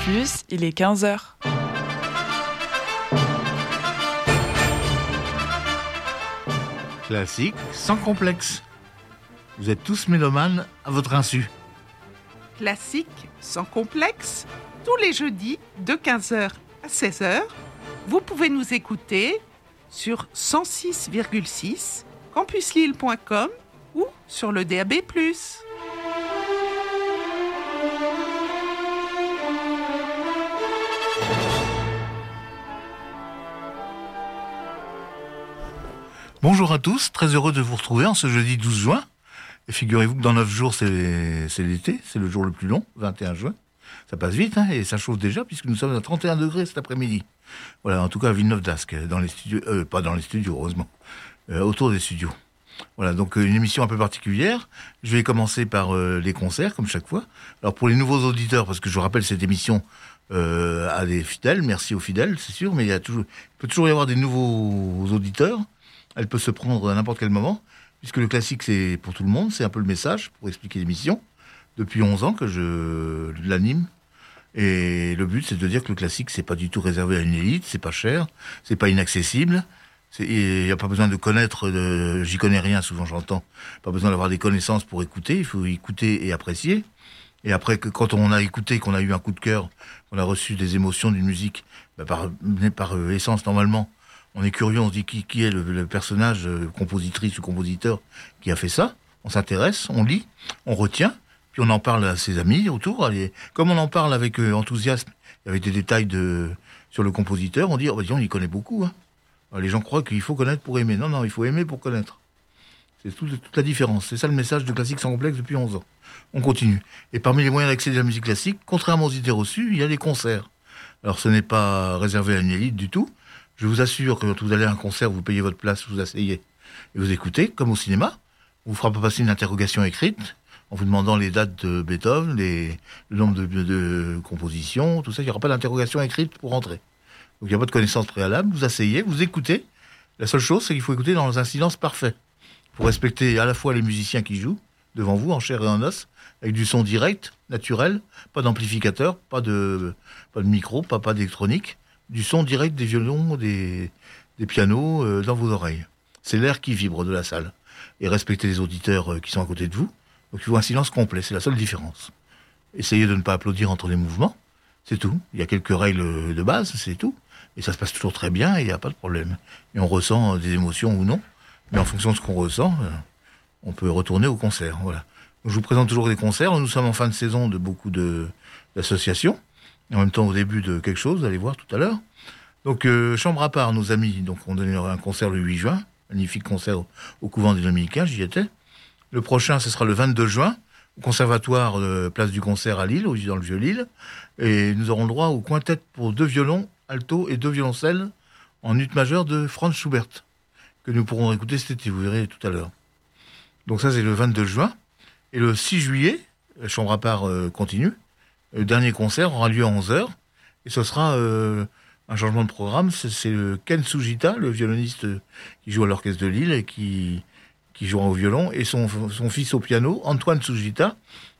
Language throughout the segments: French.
il est 15h. Classique sans complexe. Vous êtes tous mélomanes à votre insu. Classique sans complexe, tous les jeudis de 15h à 16h, vous pouvez nous écouter sur 106,6 campuslille.com ou sur le DAB+. Bonjour à tous, très heureux de vous retrouver en ce jeudi 12 juin. Et figurez-vous que dans 9 jours, c'est l'été, c'est le jour le plus long, 21 juin. Ça passe vite, hein, et ça chauffe déjà, puisque nous sommes à 31 degrés cet après-midi. Voilà, en tout cas à Villeneuve-d'Ascq, dans les studios, pas dans les studios, heureusement, autour des studios. Voilà, donc une émission un peu particulière. Je vais commencer par les concerts, comme chaque fois. Alors pour les nouveaux auditeurs, parce que je rappelle cette émission à des fidèles, merci aux fidèles, c'est sûr, mais il peut toujours y avoir des nouveaux auditeurs. Elle peut se prendre à n'importe quel moment, puisque le classique, c'est pour tout le monde, c'est un peu le message pour expliquer l'émission. Depuis 11 ans que je l'anime. Et le but, c'est de dire que le classique, c'est pas du tout réservé à une élite, c'est pas cher, c'est pas inaccessible. Il n'y a pas besoin de connaître, j'y connais rien, souvent j'entends, pas besoin d'avoir des connaissances pour écouter, il faut écouter et apprécier. Et après, quand on a écouté, qu'on a eu un coup de cœur, qu'on a reçu des émotions d'une musique, par essence, normalement, on est curieux, on se dit qui est le personnage, compositrice ou compositeur qui a fait ça. On s'intéresse, on lit, on retient, puis on en parle à ses amis autour. Comme on en parle avec enthousiasme, avec des détails sur le compositeur, on dit, oh, on y connaît beaucoup. Hein. Alors, les gens croient qu'il faut connaître pour aimer. Non, il faut aimer pour connaître. C'est toute la différence. C'est ça le message de Classique sans complexe depuis 11 ans. On continue. Et parmi les moyens d'accéder à la musique classique, contrairement aux idées reçues, il y a les concerts. Alors ce n'est pas réservé à une élite du tout. Je vous assure que quand vous allez à un concert, vous payez votre place, vous asseyez et vous écoutez, comme au cinéma. On vous fera pas passer une interrogation écrite en vous demandant les dates de Beethoven, le nombre de compositions, tout ça. Il n'y aura pas d'interrogation écrite pour rentrer. Donc il n'y a pas de connaissance préalable. Vous asseyez, vous écoutez. La seule chose, c'est qu'il faut écouter dans un silence parfait. Pour respecter à la fois les musiciens qui jouent devant vous, en chair et en os, avec du son direct, naturel, pas d'amplificateur, pas de micro, pas d'électronique. Du son direct des violons, des pianos dans vos oreilles. C'est l'air qui vibre de la salle. Et respectez les auditeurs qui sont à côté de vous. Donc il faut un silence complet, c'est la seule différence. Essayez de ne pas applaudir entre les mouvements, c'est tout. Il y a quelques règles de base, c'est tout. Et ça se passe toujours très bien et il n'y a pas de problème. Et on ressent des émotions ou non. Mais en fonction de ce qu'on ressent, on peut retourner au concert. Voilà. Donc, je vous présente toujours des concerts. Nous sommes en fin de saison de beaucoup d'associations. En même temps, au début de quelque chose, vous allez voir tout à l'heure. Donc, Chambre à part, nos amis, donc on donnera un concert le 8 juin, magnifique concert au couvent des Dominicains, j'y étais. Le prochain, ce sera le 22 juin, au conservatoire Place du Concert à Lille, dans le Vieux-Lille. Et nous aurons le droit au quintet pour 2 violons, alto et 2 violoncelles en ut majeur de Franz Schubert, que nous pourrons écouter cet été, vous verrez tout à l'heure. Donc ça, c'est le 22 juin. Et le 6 juillet, Chambre à part continue. Le dernier concert aura lieu à 11h, et ce sera un changement de programme. C'est Ken Sugita, le violoniste qui joue à l'orchestre de Lille et qui jouera au violon, et son fils au piano, Antoine Sugita,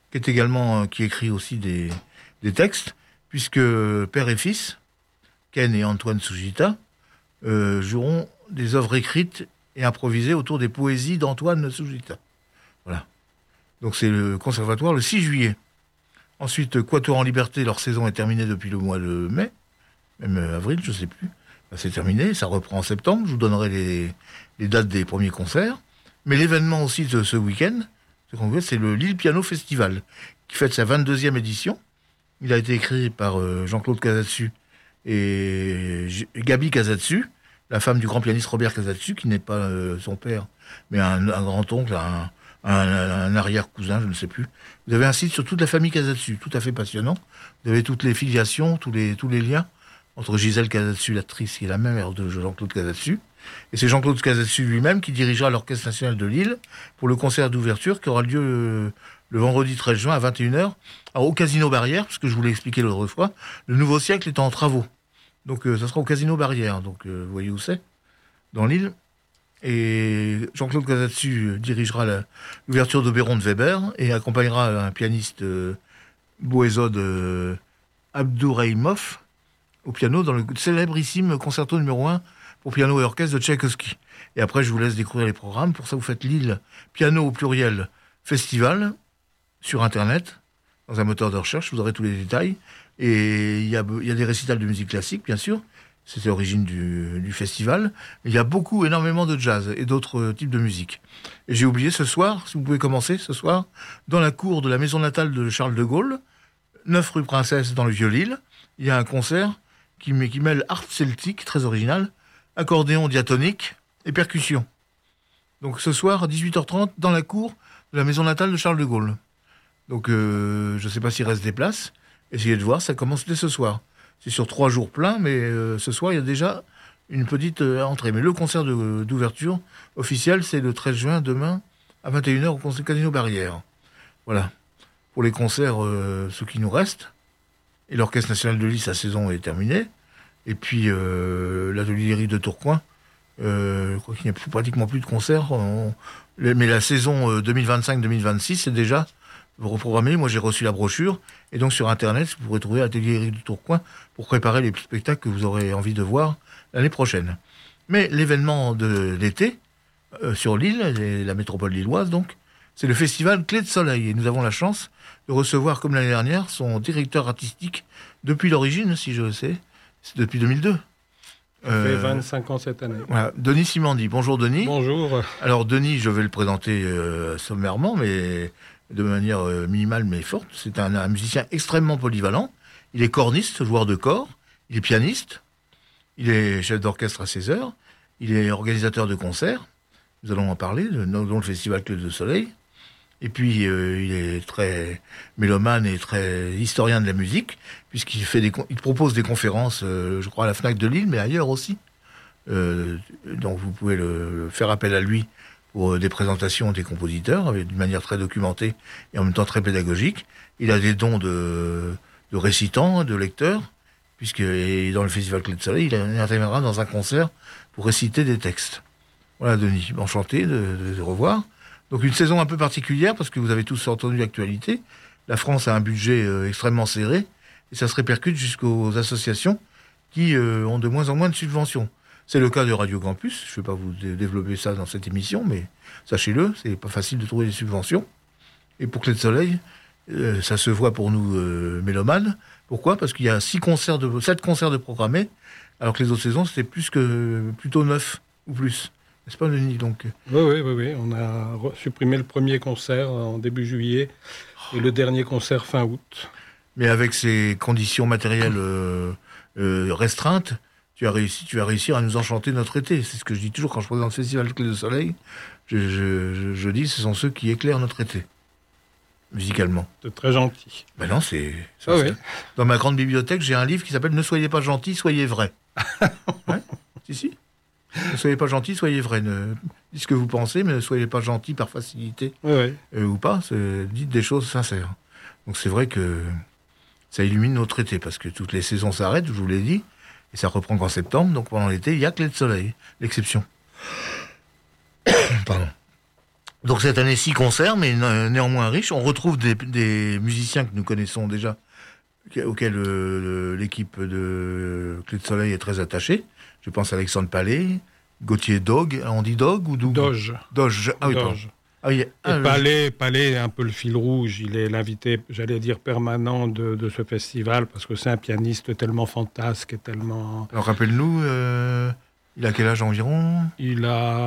qui écrit aussi des textes, puisque père et fils, Ken et Antoine Sugita, joueront des œuvres écrites et improvisées autour des poésies d'Antoine Sugita. Voilà. Donc c'est le conservatoire le 6 juillet. Ensuite, Quatuor en Liberté, leur saison est terminée depuis le mois de mai, même avril, je ne sais plus. C'est terminé, ça reprend en septembre, je vous donnerai les dates des premiers concerts. Mais l'événement aussi de ce week-end, c'est le Lille Piano Festival, qui fête sa 22e édition. Il a été écrit par Jean-Claude Casatsu et Gabi Casatsu, la femme du grand pianiste Robert Casatsu, qui n'est pas son père, mais un grand-oncle, un arrière-cousin, je ne sais plus. Vous avez un site sur toute la famille Casatsu, tout à fait passionnant. Vous avez toutes les filiations, tous les liens entre Gisèle Casatsu, l'actrice, qui est la mère de Jean-Claude Casatsu. Et c'est Jean-Claude Casatsu lui-même qui dirigera l'Orchestre National de Lille pour le concert d'ouverture qui aura lieu le vendredi 13 juin à 21h au Casino Barrière, parce que je vous l'ai expliqué l'autre fois. Le nouveau siècle est en travaux. Donc ça sera au Casino Barrière. Donc vous voyez où c'est, dans Lille. Et Jean-Claude Casatsu dirigera l'ouverture d'Oberon de Weber et accompagnera un pianiste Boézode Abdouraïmov au piano dans le célébrissime concerto numéro 1 pour piano et orchestre de Tchaïkovski. Et après, je vous laisse découvrir les programmes. Pour ça, vous faites Lille Piano au pluriel Festival sur Internet, dans un moteur de recherche, vous aurez tous les détails. Et il y a des récitals de musique classique, bien sûr. C'est l'origine du festival. Il y a énormément de jazz et d'autres types de musique. Et j'ai oublié ce soir, si vous pouvez commencer ce soir, dans la cour de la maison natale de Charles de Gaulle, 9 rue Princesse dans le Vieux-Lille, il y a un concert qui mêle art celtique, très original, accordéon diatonique et percussion. Donc ce soir, à 18h30, dans la cour de la maison natale de Charles de Gaulle. Donc je ne sais pas s'il reste des places. Essayez de voir, ça commence dès ce soir. C'est sur 3 jours pleins, mais ce soir, il y a déjà une petite entrée. Mais le concert d'ouverture officiel, c'est le 13 juin, demain, à 21h, au Casino Barrière. Voilà. Pour les concerts, ceux qui nous restent. Et l'Orchestre National de Lille, sa saison est terminée. Et puis, l'Atelier lyrique de Tourcoing, je crois qu'il n'y a pratiquement plus de concerts. Mais la saison 2025-2026, c'est déjà reprogrammé. Moi, j'ai reçu la brochure. Et donc, sur Internet, vous pourrez trouver l'Atelier lyrique de Tourcoing pour préparer les spectacles que vous aurez envie de voir l'année prochaine. Mais l'événement de l'été, sur l'île, la métropole lilloise, donc, c'est le festival Clé de Soleil. Et nous avons la chance de recevoir, comme l'année dernière, son directeur artistique depuis l'origine, si je sais, c'est depuis 2002. Ça fait 25 ans cette année. Voilà. Denis Simandi. Bonjour Denis. Bonjour. Alors Denis, je vais le présenter sommairement, mais de manière minimale mais forte. C'est un musicien extrêmement polyvalent. Il est corniste, joueur de corps. Il est pianiste. Il est chef d'orchestre à 16 heures. Il est organisateur de concerts. Nous allons en parler, dont le festival Clé de Soleil. Et puis, il est très mélomane et très historien de la musique, puisqu'il il propose des conférences, je crois, à la FNAC de Lille, mais ailleurs aussi. Donc, vous pouvez faire appel à lui pour des présentations des compositeurs, d'une manière très documentée et en même temps très pédagogique. Il a des dons de récitant, de lecteur, puisque dans le festival Clé de Soleil, il interviendra dans un concert pour réciter des textes. Voilà, Denis, enchanté de revoir. Donc une saison un peu particulière, parce que vous avez tous entendu l'actualité. La France a un budget extrêmement serré, et ça se répercute jusqu'aux associations qui ont de moins en moins de subventions. C'est le cas de Radio Campus. Je ne vais pas vous développer ça dans cette émission, mais sachez-le, c'est pas facile de trouver des subventions. Et pour Clé de Soleil, ça se voit pour nous mélomanes. Pourquoi ? Parce qu'il y a 7 concerts de programmés, alors que les autres saisons, c'était plutôt 9 ou plus. N'est-ce pas, Denis, donc... Oui. On a supprimé le premier concert en début juillet et le dernier concert fin août. Mais avec ces conditions matérielles restreintes, tu vas réussir à nous enchanter notre été. C'est ce que je dis toujours quand je présente le Festival Clé de Soleil. Je dis ce sont ceux qui éclairent notre été, musicalement. C'est très gentil. Ben non, c'est... Oui. Dans ma grande bibliothèque, j'ai un livre qui s'appelle « Ne soyez pas gentil, soyez vrai ». Ouais, si. Ne soyez pas gentil, soyez vrai. Dites ce que vous pensez, mais ne soyez pas gentil par facilité ou pas. Dites des choses sincères. Donc c'est vrai que ça illumine notre été, parce que toutes les saisons s'arrêtent, je vous l'ai dit, et ça reprend qu'en septembre. Donc pendant l'été, il y a Clé de Soleil, l'exception. Pardon. Donc cette année, 6 concerts, mais néanmoins riches. On retrouve des musiciens que nous connaissons déjà, auxquels l'équipe de Clé de Soleil est très attachée. Je pense à Alexandre Palais, Gauthier Dogue. On dit Dogue ou Doug ? Doge. Ah oui, Doge. Ah oui, Palais est un peu le fil rouge. Il est l'invité, j'allais dire, permanent de ce festival, parce que c'est un pianiste tellement fantasque et tellement... Alors rappelle-nous, il a quel âge environ ? Il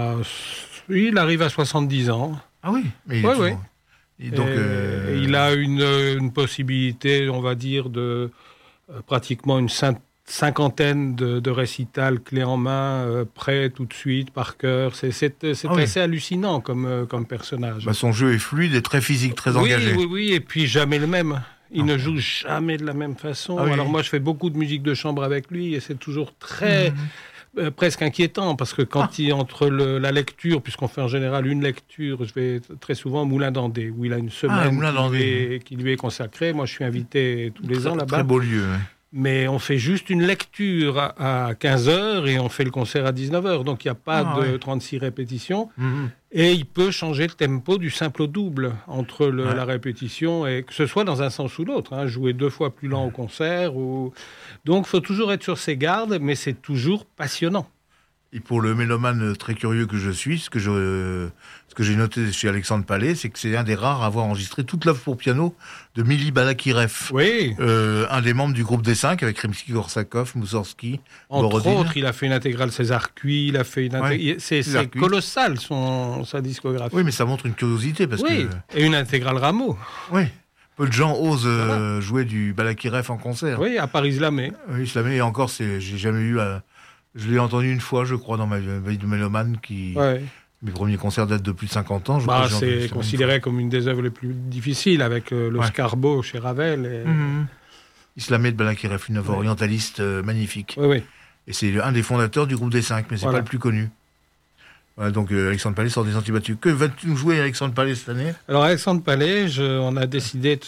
arrive à 70 ans. Ah oui, mais il est toujours... Et donc, il a une possibilité, on va dire, de pratiquement une cinquantaine de récitals clés en main, prêts tout de suite, par cœur. C'est assez hallucinant comme personnage. Bah, son jeu est fluide et très physique, très engagé. Oui, et puis jamais le même. Il ne joue jamais de la même façon. Alors moi, je fais beaucoup de musique de chambre avec lui, et c'est toujours très... presque inquiétant, parce que quand entre la lecture, puisqu'on fait en général une lecture, je vais très souvent au Moulin d'Andé, où il a une semaine qui lui est consacrée. Moi, je suis invité tous les ans là-bas. Très beau lieu, ouais. Mais on fait juste une lecture à 15h et on fait le concert à 19h. Donc, il n'y a pas de 36 répétitions. Et il peut changer le tempo du simple au double entre la répétition, et que ce soit dans un sens ou l'autre. Hein, jouer 2 fois plus lent au concert. Donc, il faut toujours être sur ses gardes, mais c'est toujours passionnant. Et pour le mélomane très curieux que je suis, ce que j'ai noté chez Alexandre Palais, c'est que c'est un des rares à avoir enregistré toute l'œuvre pour piano de Mili Balakirev. Oui. Un des membres du groupe des 5 avec Rimsky-Korsakov, Moussorgsky, Entre autres, il a fait une intégrale César Cui, il a fait c'est colossal sa discographie. Oui, mais ça montre une curiosité et une intégrale Rameau. Oui. Peu de gens osent jouer du Balakirev en concert. Oui, à Paris Islamé. Oui, Islamé, et encore, j'ai jamais eu je l'ai entendu une fois, je crois, dans ma vie de mélomane, mes premiers concerts datent de plus de 50 ans. C'est considéré comme une des œuvres les plus difficiles, avec le Scarbo chez Ravel. Islamé de Balakirev, une œuvre orientaliste magnifique. Oui. Et c'est un des fondateurs du groupe des 5, mais c'est pas le plus connu. Voilà, donc Alexandre Palais sort des Sentiers battus. Que vas-tu nous jouer, Alexandre Palais, cette année ? Alors Alexandre Palais, on a décidé de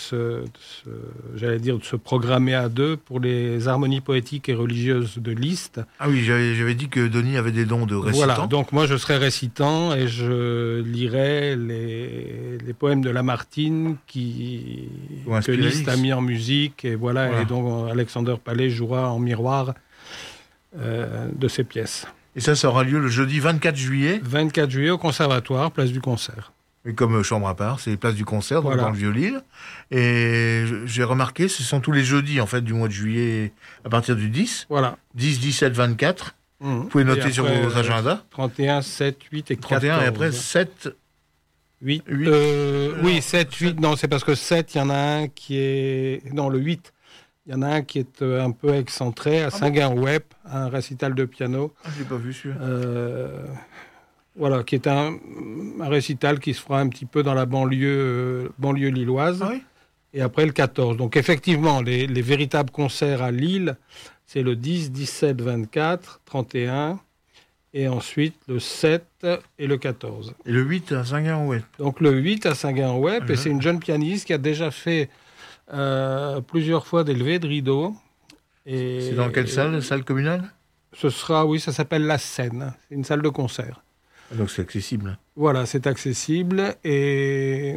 se programmer à 2 pour les harmonies poétiques et religieuses de Liszt. Ah oui, j'avais dit que Denis avait des dons de récitant. Voilà, donc moi je serai récitant et je lirai les poèmes de Lamartine que Liszt a mis en musique. Et voilà. Et donc Alexandre Palais jouera en miroir de ces pièces. Et ça aura lieu le jeudi 24 juillet. 24 juillet au Conservatoire, place du Concert. Et comme chambre à part, c'est place du Concert, donc dans le Vieux-Lille. Et j'ai remarqué, ce sont tous les jeudis en fait du mois de juillet à partir du 10. Voilà. 10, 17, 24. Vous pouvez noter après, sur vos agendas. 31, 7, 8 et 14. 31 et après 7... 8. Oui, 7, 8. Non, c'est parce que 7, il y en a un qui est... Non, le 8. Il y en a un qui est un peu excentré, à Saint-Guin-Web, un récital de piano. Ah, je l'ai pas vu celui-là. Voilà, qui est un récital qui se fera un petit peu dans la banlieue lilloise. Ah oui. Et après le 14. Donc effectivement, les véritables concerts à Lille, c'est le 10, 17, 24, 31, et ensuite le 7 et le 14. Et le 8 à Saint-Guin-Web. Donc le 8 à Saint-Guin-Web, et c'est une jeune pianiste qui a déjà fait... plusieurs fois des levées de rideau. C'est dans quelle salle ? Salle communale ? Ça s'appelle La Seine. C'est une salle de concert. Donc c'est accessible. Voilà, c'est accessible. Et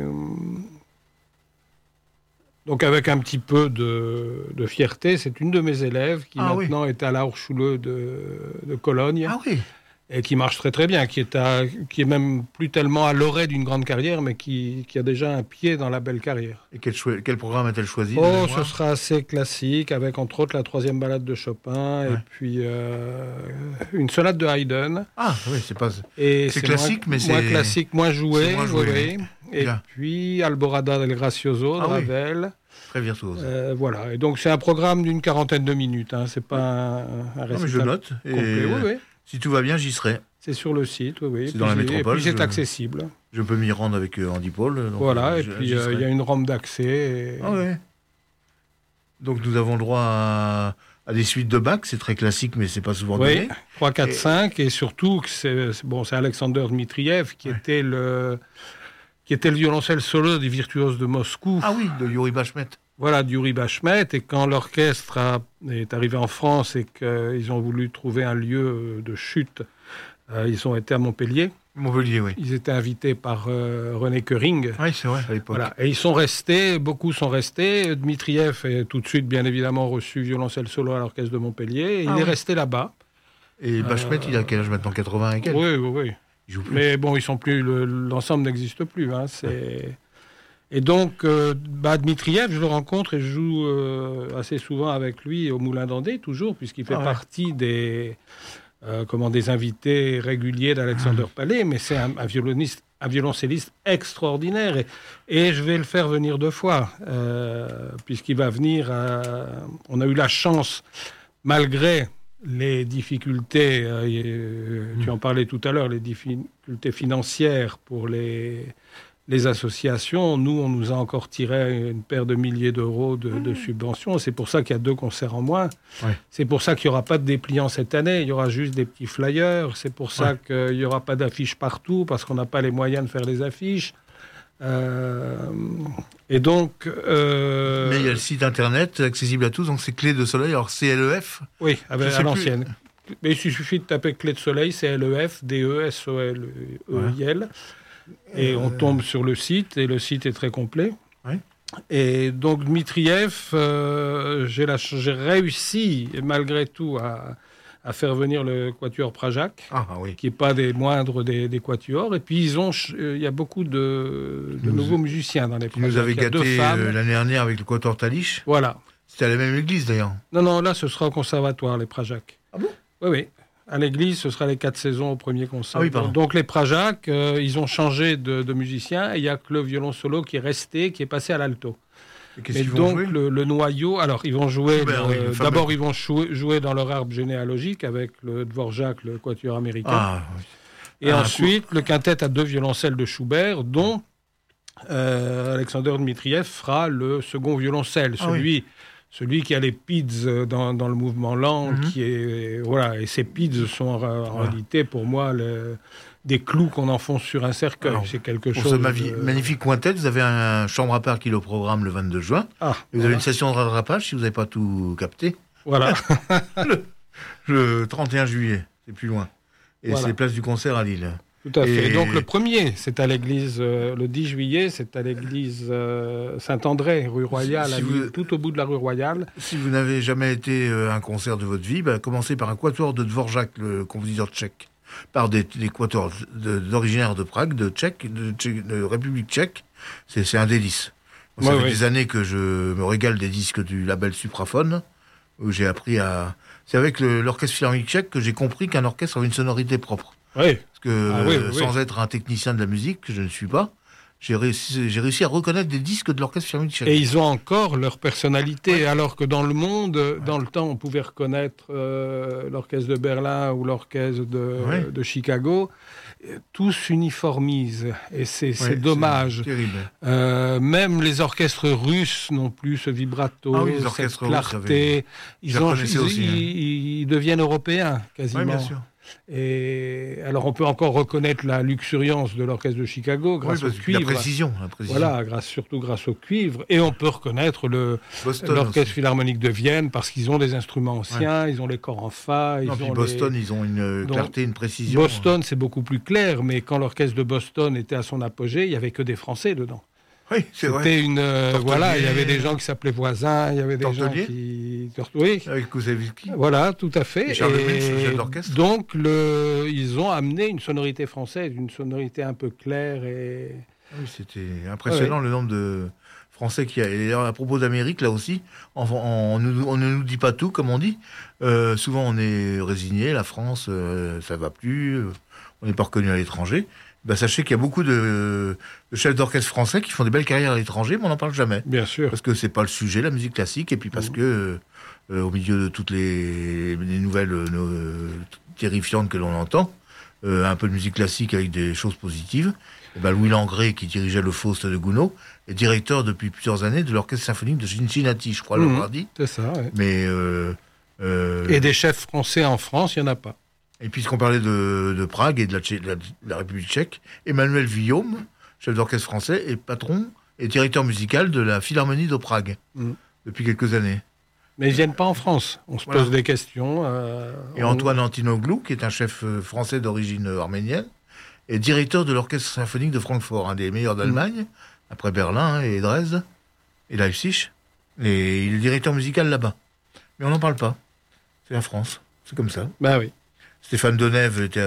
donc avec un petit peu de fierté, c'est une de mes élèves qui maintenant est à la Hochschule de Cologne. Ah oui. Et qui marche très très bien, qui est même plus tellement à l'orée d'une grande carrière, mais qui a déjà un pied dans la belle carrière. Et quel programme a-t-elle choisi ? Ce sera assez classique, avec entre autres la 3e balade de Chopin, et puis une sonate de Haydn. Ah oui, c'est classique, mais c'est... Moins classique, moins joué. C'est moins joué. Et puis Alborada del Gracioso de Ravel. Très virtuose. Voilà, et donc c'est un programme d'une 40aine de minutes, hein. C'est pas un récital mais je note. complet. Si tout va bien, j'y serai. C'est sur le site, C'est dans la métropole. Et puis c'est accessible. Je peux m'y rendre avec Andy Paul. Voilà, et puis il y a une rampe d'accès. Ah ouais. Donc nous avons le droit à des suites de Bach, c'est très classique, mais c'est pas souvent donné. 3, 4, 5, et surtout, c'est Alexander Dmitriev qui était le violoncelle solo des virtuoses de Moscou. Ah oui, de Yuri Bashmet. Voilà, Yuri Bashmet, et quand l'orchestre est arrivé en France et qu'ils ont voulu trouver un lieu de chute, ils ont été à Montpellier. Montpellier, oui. Ils étaient invités par René Koering. Oui, c'est vrai, à l'époque. Voilà. Et ils sont restés, beaucoup sont restés. Dmitriev est tout de suite, bien évidemment, reçu violoncelle solo à l'orchestre de Montpellier. Et il est resté là-bas. Et Bashmet, il a quel âge maintenant, 80 et quelques ? Oui. Il joue plus. Mais bon, ils sont plus, l'ensemble n'existe plus. Hein, Et donc, Dmitriev, je le rencontre et je joue assez souvent avec lui au Moulin d'Andé, toujours, puisqu'il fait partie des invités réguliers d'Alexandre Palais, mais c'est un violoncelliste extraordinaire. Et je vais le faire venir 2 fois, puisqu'il va venir... on a eu la chance, malgré les difficultés, tu en parlais tout à l'heure, les difficultés financières pour les associations, nous, on nous a encore tiré une paire de milliers d'euros de subventions. C'est pour ça qu'il y a 2 concerts en moins. Ouais. C'est pour ça qu'il n'y aura pas de dépliants cette année. Il y aura juste des petits flyers. C'est pour ça qu'il n'y aura pas d'affiches partout, parce qu'on n'a pas les moyens de faire les affiches. Et donc... Mais il y a le site internet accessible à tous, donc c'est Clé de Soleil, alors CLEF. Oui, à l'ancienne. Mais il suffit de taper Clé de Soleil, CLEF, DESOLEIL. Et on tombe sur le site, et le site est très complet. Oui. Et donc Dmitriev, j'ai réussi, malgré tout, à faire venir le quatuor Prajac, qui n'est pas des moindres des quatuors. Et puis il y a beaucoup de nouveaux musiciens dans les Prajac. Vous avez gâté l'année dernière avec le quatuor Talich. Voilà. C'était à la même église d'ailleurs. Non, là ce sera au conservatoire, les Prajac. Ah bon ? Oui. À l'église, ce sera les 4 saisons au premier concert. Ah oui, pardon. Donc les Prajac, ils ont changé de musicien, et il n'y a que le violon solo qui est resté, qui est passé à l'alto. Et donc le noyau, alors ils vont jouer, d'abord ils vont jouer dans leur arbre généalogique avec le Dvorak, le quatuor américain. Et ensuite le quintet à 2 violoncelles de Schubert, dont Alexander Dmitriev fera le second violoncelle, celui qui a les pids dans le mouvement lent, qui est et ces pids sont en réalité pour moi des clous qu'on enfonce sur un cercueil. C'est quelque chose. Pour ce magnifique quintet, vous avez un chambre à part kiloprogramme le 22 juin. Vous avez une session de rattrapage si vous n'avez pas tout capté. Voilà. le 31 juillet, c'est plus loin. Et c'est place du concert à Lille. Tout à fait. Donc le premier, c'est à l'église, le 10 juillet, c'est à l'église Saint-André, rue Royale, tout au bout de la rue Royale. Si vous n'avez jamais été à un concert de votre vie, commencez par un quatuor de Dvorak, le compositeur tchèque, par des quatuors d'originaires de Prague, de République tchèque. C'est un délice. Ça fait des années que je me régale des disques du label Supraphone, où j'ai appris à... C'est avec l'orchestre philharmonique tchèque que j'ai compris qu'un orchestre avait une sonorité propre. Oui. Parce que sans être un technicien de la musique, que je ne suis pas, j'ai réussi à reconnaître des disques de l'orchestre philharmonique tchèque. Et ils ont encore leur personnalité, alors que dans le monde, dans le temps, on pouvait reconnaître l'orchestre de Berlin ou l'orchestre de Chicago. Tous uniformisent, et c'est dommage. Même les orchestres russes n'ont plus ce vibrato, cette clarté. Ils deviennent européens, quasiment. Oui, bien sûr. Et alors on peut encore reconnaître la luxuriance de l'orchestre de Chicago grâce au cuivre. La précision. Voilà, surtout grâce au cuivre. Et on peut reconnaître l'orchestre philharmonique de Vienne parce qu'ils ont des instruments anciens, ils ont les corps en fa. Boston, ils ont une clarté, une précision. Boston, c'est beaucoup plus clair, mais quand l'orchestre de Boston était à son apogée, il n'y avait que des Français dedans. Oui, c'est vrai. C'était il y avait des gens qui s'applaient voisins, il y avait des gens qui... Oui. Avec Koussevitzky. Voilà, tout à fait. Et Charles Lewis, le chef d'orchestre. Donc, ils ont amené une sonorité française, une sonorité un peu claire et... Oui, c'était impressionnant le nombre de Français qu'il y a. Et à propos d'Amérique, là aussi, on ne nous dit pas tout, comme on dit. Souvent, on est résigné, la France, ça va plus, on n'est pas reconnu à l'étranger. Sachez qu'il y a beaucoup de chefs d'orchestre français qui font des belles carrières à l'étranger, mais on n'en parle jamais. Bien sûr. Parce que c'est pas le sujet, la musique classique, et puis parce que au milieu de toutes les nouvelles terrifiantes que l'on entend, un peu de musique classique avec des choses positives. Louis Langrée, qui dirigeait le Faust de Gounod, est directeur depuis plusieurs années de l'orchestre symphonique de Cincinnati, je crois l'avoir dit. C'est ça, oui. Mais et des chefs français en France, il n'y en a pas. Et puisqu'on parlait de Prague et de la République tchèque, Emmanuel Vuillaume, chef d'orchestre français, est patron et directeur musical de la Philharmonie de Prague depuis quelques années. Mais ils ne viennent pas en France. On se pose des questions. Et Antoine Antinoglou, qui est un chef français d'origine arménienne, est directeur de l'orchestre symphonique de Francfort, un des meilleurs d'Allemagne, après Berlin et Dresde et Leipzig. Et il est directeur musical là-bas. Mais on n'en parle pas. C'est la France. C'est comme ça. Ben oui. Stéphane Denève était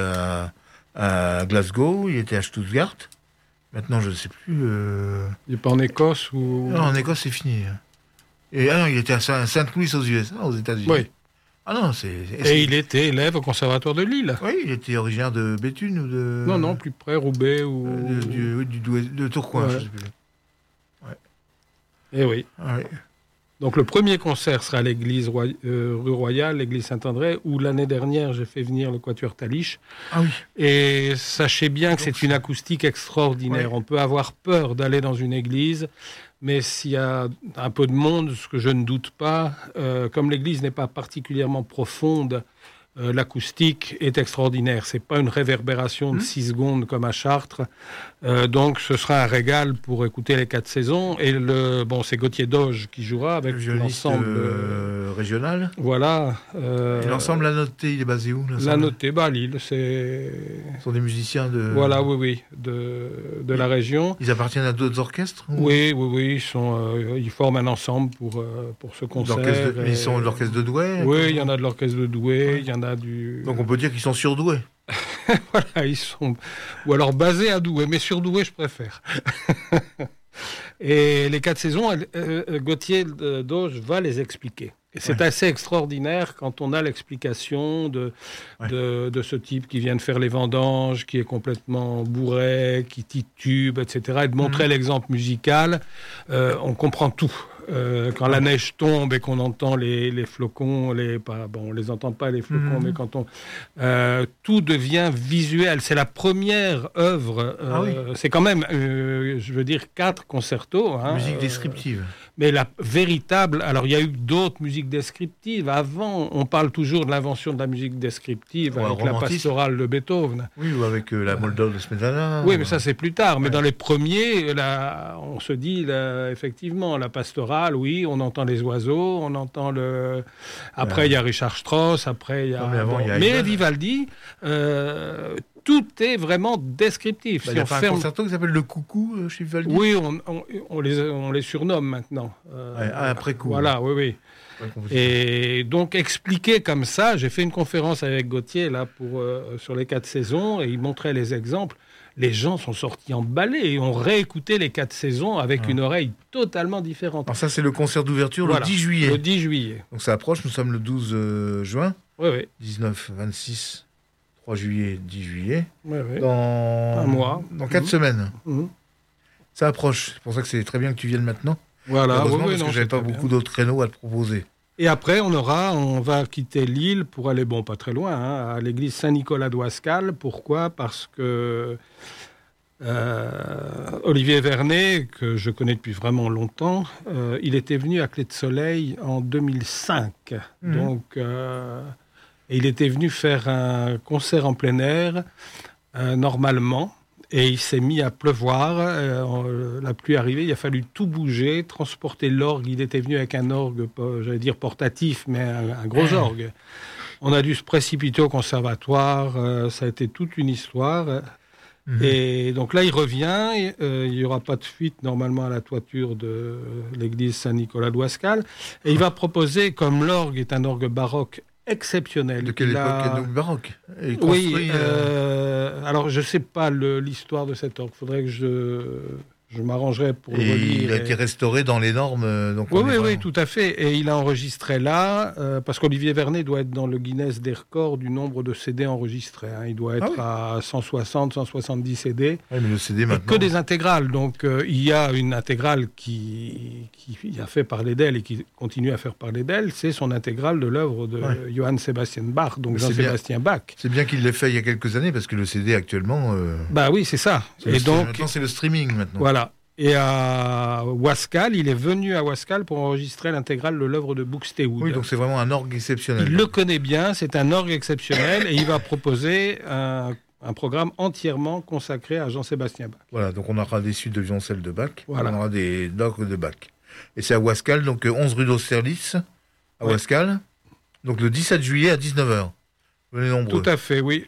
à Glasgow, il était à Stuttgart. Maintenant, je ne sais plus. Il n'est pas en Écosse ou... Non, en Écosse, c'est fini. Et il était à Saint-Louis aux USA, aux États-Unis. Oui. Ah non, Et il était élève au Conservatoire de Lille. Oui, il était originaire de Béthune ou de... Non, plus près, Roubaix ou... de Tourcoing, je ne sais plus. Ouais. Et oui. Ouais. Donc le premier concert sera à l'église rue Royale, l'église Saint-André, où l'année dernière j'ai fait venir le quatuor Talich. Ah oui. Et sachez bien que c'est une acoustique extraordinaire. Ouais. On peut avoir peur d'aller dans une église, mais s'il y a un peu de monde, ce que je ne doute pas, comme l'église n'est pas particulièrement profonde, L'acoustique est extraordinaire. C'est pas une réverbération de 6 secondes comme à Chartres. Donc, ce sera un régal pour écouter les 4 saisons. Et c'est Gauthier Doge qui jouera avec l'ensemble régional. Voilà. Et l'ensemble La Notée, il est basé où? La Notée, Lille. Ce sont des musiciens de... Voilà, oui, de la région. Ils appartiennent à d'autres orchestres? Oui. Ils forment un ensemble pour ce concert. Ils sont de l'orchestre de Douai? Oui, il y en a de l'orchestre de Douai, il y en a du... Donc on peut dire qu'ils sont surdoués. Voilà, ils sont... Ou alors basés à Douai, mais sur Douai, je préfère. Et les 4 saisons, Gauthier Doge va les expliquer. Et c'est assez extraordinaire quand on a l'explication de ce type qui vient de faire les vendanges, qui est complètement bourré, qui titube, etc. Et de montrer l'exemple musical, on comprend tout. Quand la neige tombe et qu'on entend les flocons, on les entend pas les flocons, mais quand tout devient visuel. C'est la première œuvre. C'est quand même, 4 concertos. Musique descriptive. Mais la véritable... Alors, il y a eu d'autres musiques descriptives. Avant, on parle toujours de l'invention de la musique descriptive avec la pastorale de Beethoven. Oui, ou avec la Moldau de Smetana. Oui, mais ça, c'est plus tard. Mais dans les premiers, on se dit, effectivement, la pastorale, oui, on entend les oiseaux, on entend le... Après, il y a Richard Strauss, après, il y a... Mais Vivaldi... tout est vraiment descriptif. Il y a un concerto qui s'appelle Le Coucou chez Vivaldi. Oui, on les surnomme maintenant. Après coup. Voilà, oui. Et donc, expliquer comme ça, j'ai fait une conférence avec Gauthier là, sur les 4 saisons, et il montrait les exemples. Les gens sont sortis emballés et ont réécouté les 4 saisons avec une oreille totalement différente. Alors ça, c'est le concert d'ouverture le 10 juillet. Le 10 juillet. Donc ça approche, nous sommes le 12 juin. Oui. 19, 26... 3 juillet, 10 juillet. Dans un mois. Dans 4 semaines. Ça approche. C'est pour ça que c'est très bien que tu viennes maintenant. Voilà. Parce que j'avais pas beaucoup d'autres créneaux à te proposer. Et après, on va quitter Lille pour aller, pas très loin, à l'église Saint-Nicolas d'Ouascal. Pourquoi ? Parce que Olivier Vernet, que je connais depuis vraiment longtemps, il était venu à Clé de Soleil en 2005. Donc... Et il était venu faire un concert en plein air, normalement, et il s'est mis à pleuvoir. La pluie arrivait, il a fallu tout bouger, transporter l'orgue. Il était venu avec un orgue, portatif, mais un gros orgue. On a dû se précipiter au conservatoire, ça a été toute une histoire. Et donc là, il revient, il n'y aura pas de fuite normalement à la toiture de l'église Saint-Nicolas d'Ouascal. Et il va proposer, comme l'orgue est un orgue baroque, exceptionnel. De quelle époque? Donc baroque. Oui, alors je ne sais pas l'histoire de cet orgue. Il faudrait que je m'arrangerai pour le relire. Il a été restauré dans les normes. Oui, tout à fait. Et il a enregistré là, parce qu'Olivier Vernet doit être dans le Guinness des records du nombre de CD enregistrés. Il doit être à 160, 170 CD. Oui, mais le CD maintenant... Que des intégrales. Donc il y a une intégrale qui a fait parler d'elle et qui continue à faire parler d'elle. C'est son intégrale de l'œuvre de Johann Sebastian Bach, donc Jean-Sébastien Bach. C'est bien qu'il l'ait fait il y a quelques années, parce que le CD actuellement... oui, c'est ça. Et donc, maintenant, c'est le streaming maintenant. Voilà. Et à Ouascal, il est venu à Ouascal pour enregistrer l'intégrale de l'œuvre de Buxtehude. Oui, donc c'est vraiment un orgue exceptionnel. Il le connaît bien, c'est un orgue exceptionnel, et il va proposer un programme entièrement consacré à Jean-Sébastien Bach. Voilà, donc on aura des suites de violoncelle de Bach, voilà. On aura des orgues de Bach. Et c'est à Ouascal, donc 11 rue d'Austerlitz, à Ouascal, donc le 17 juillet à 19h. Venez nombreux. Tout à fait, oui.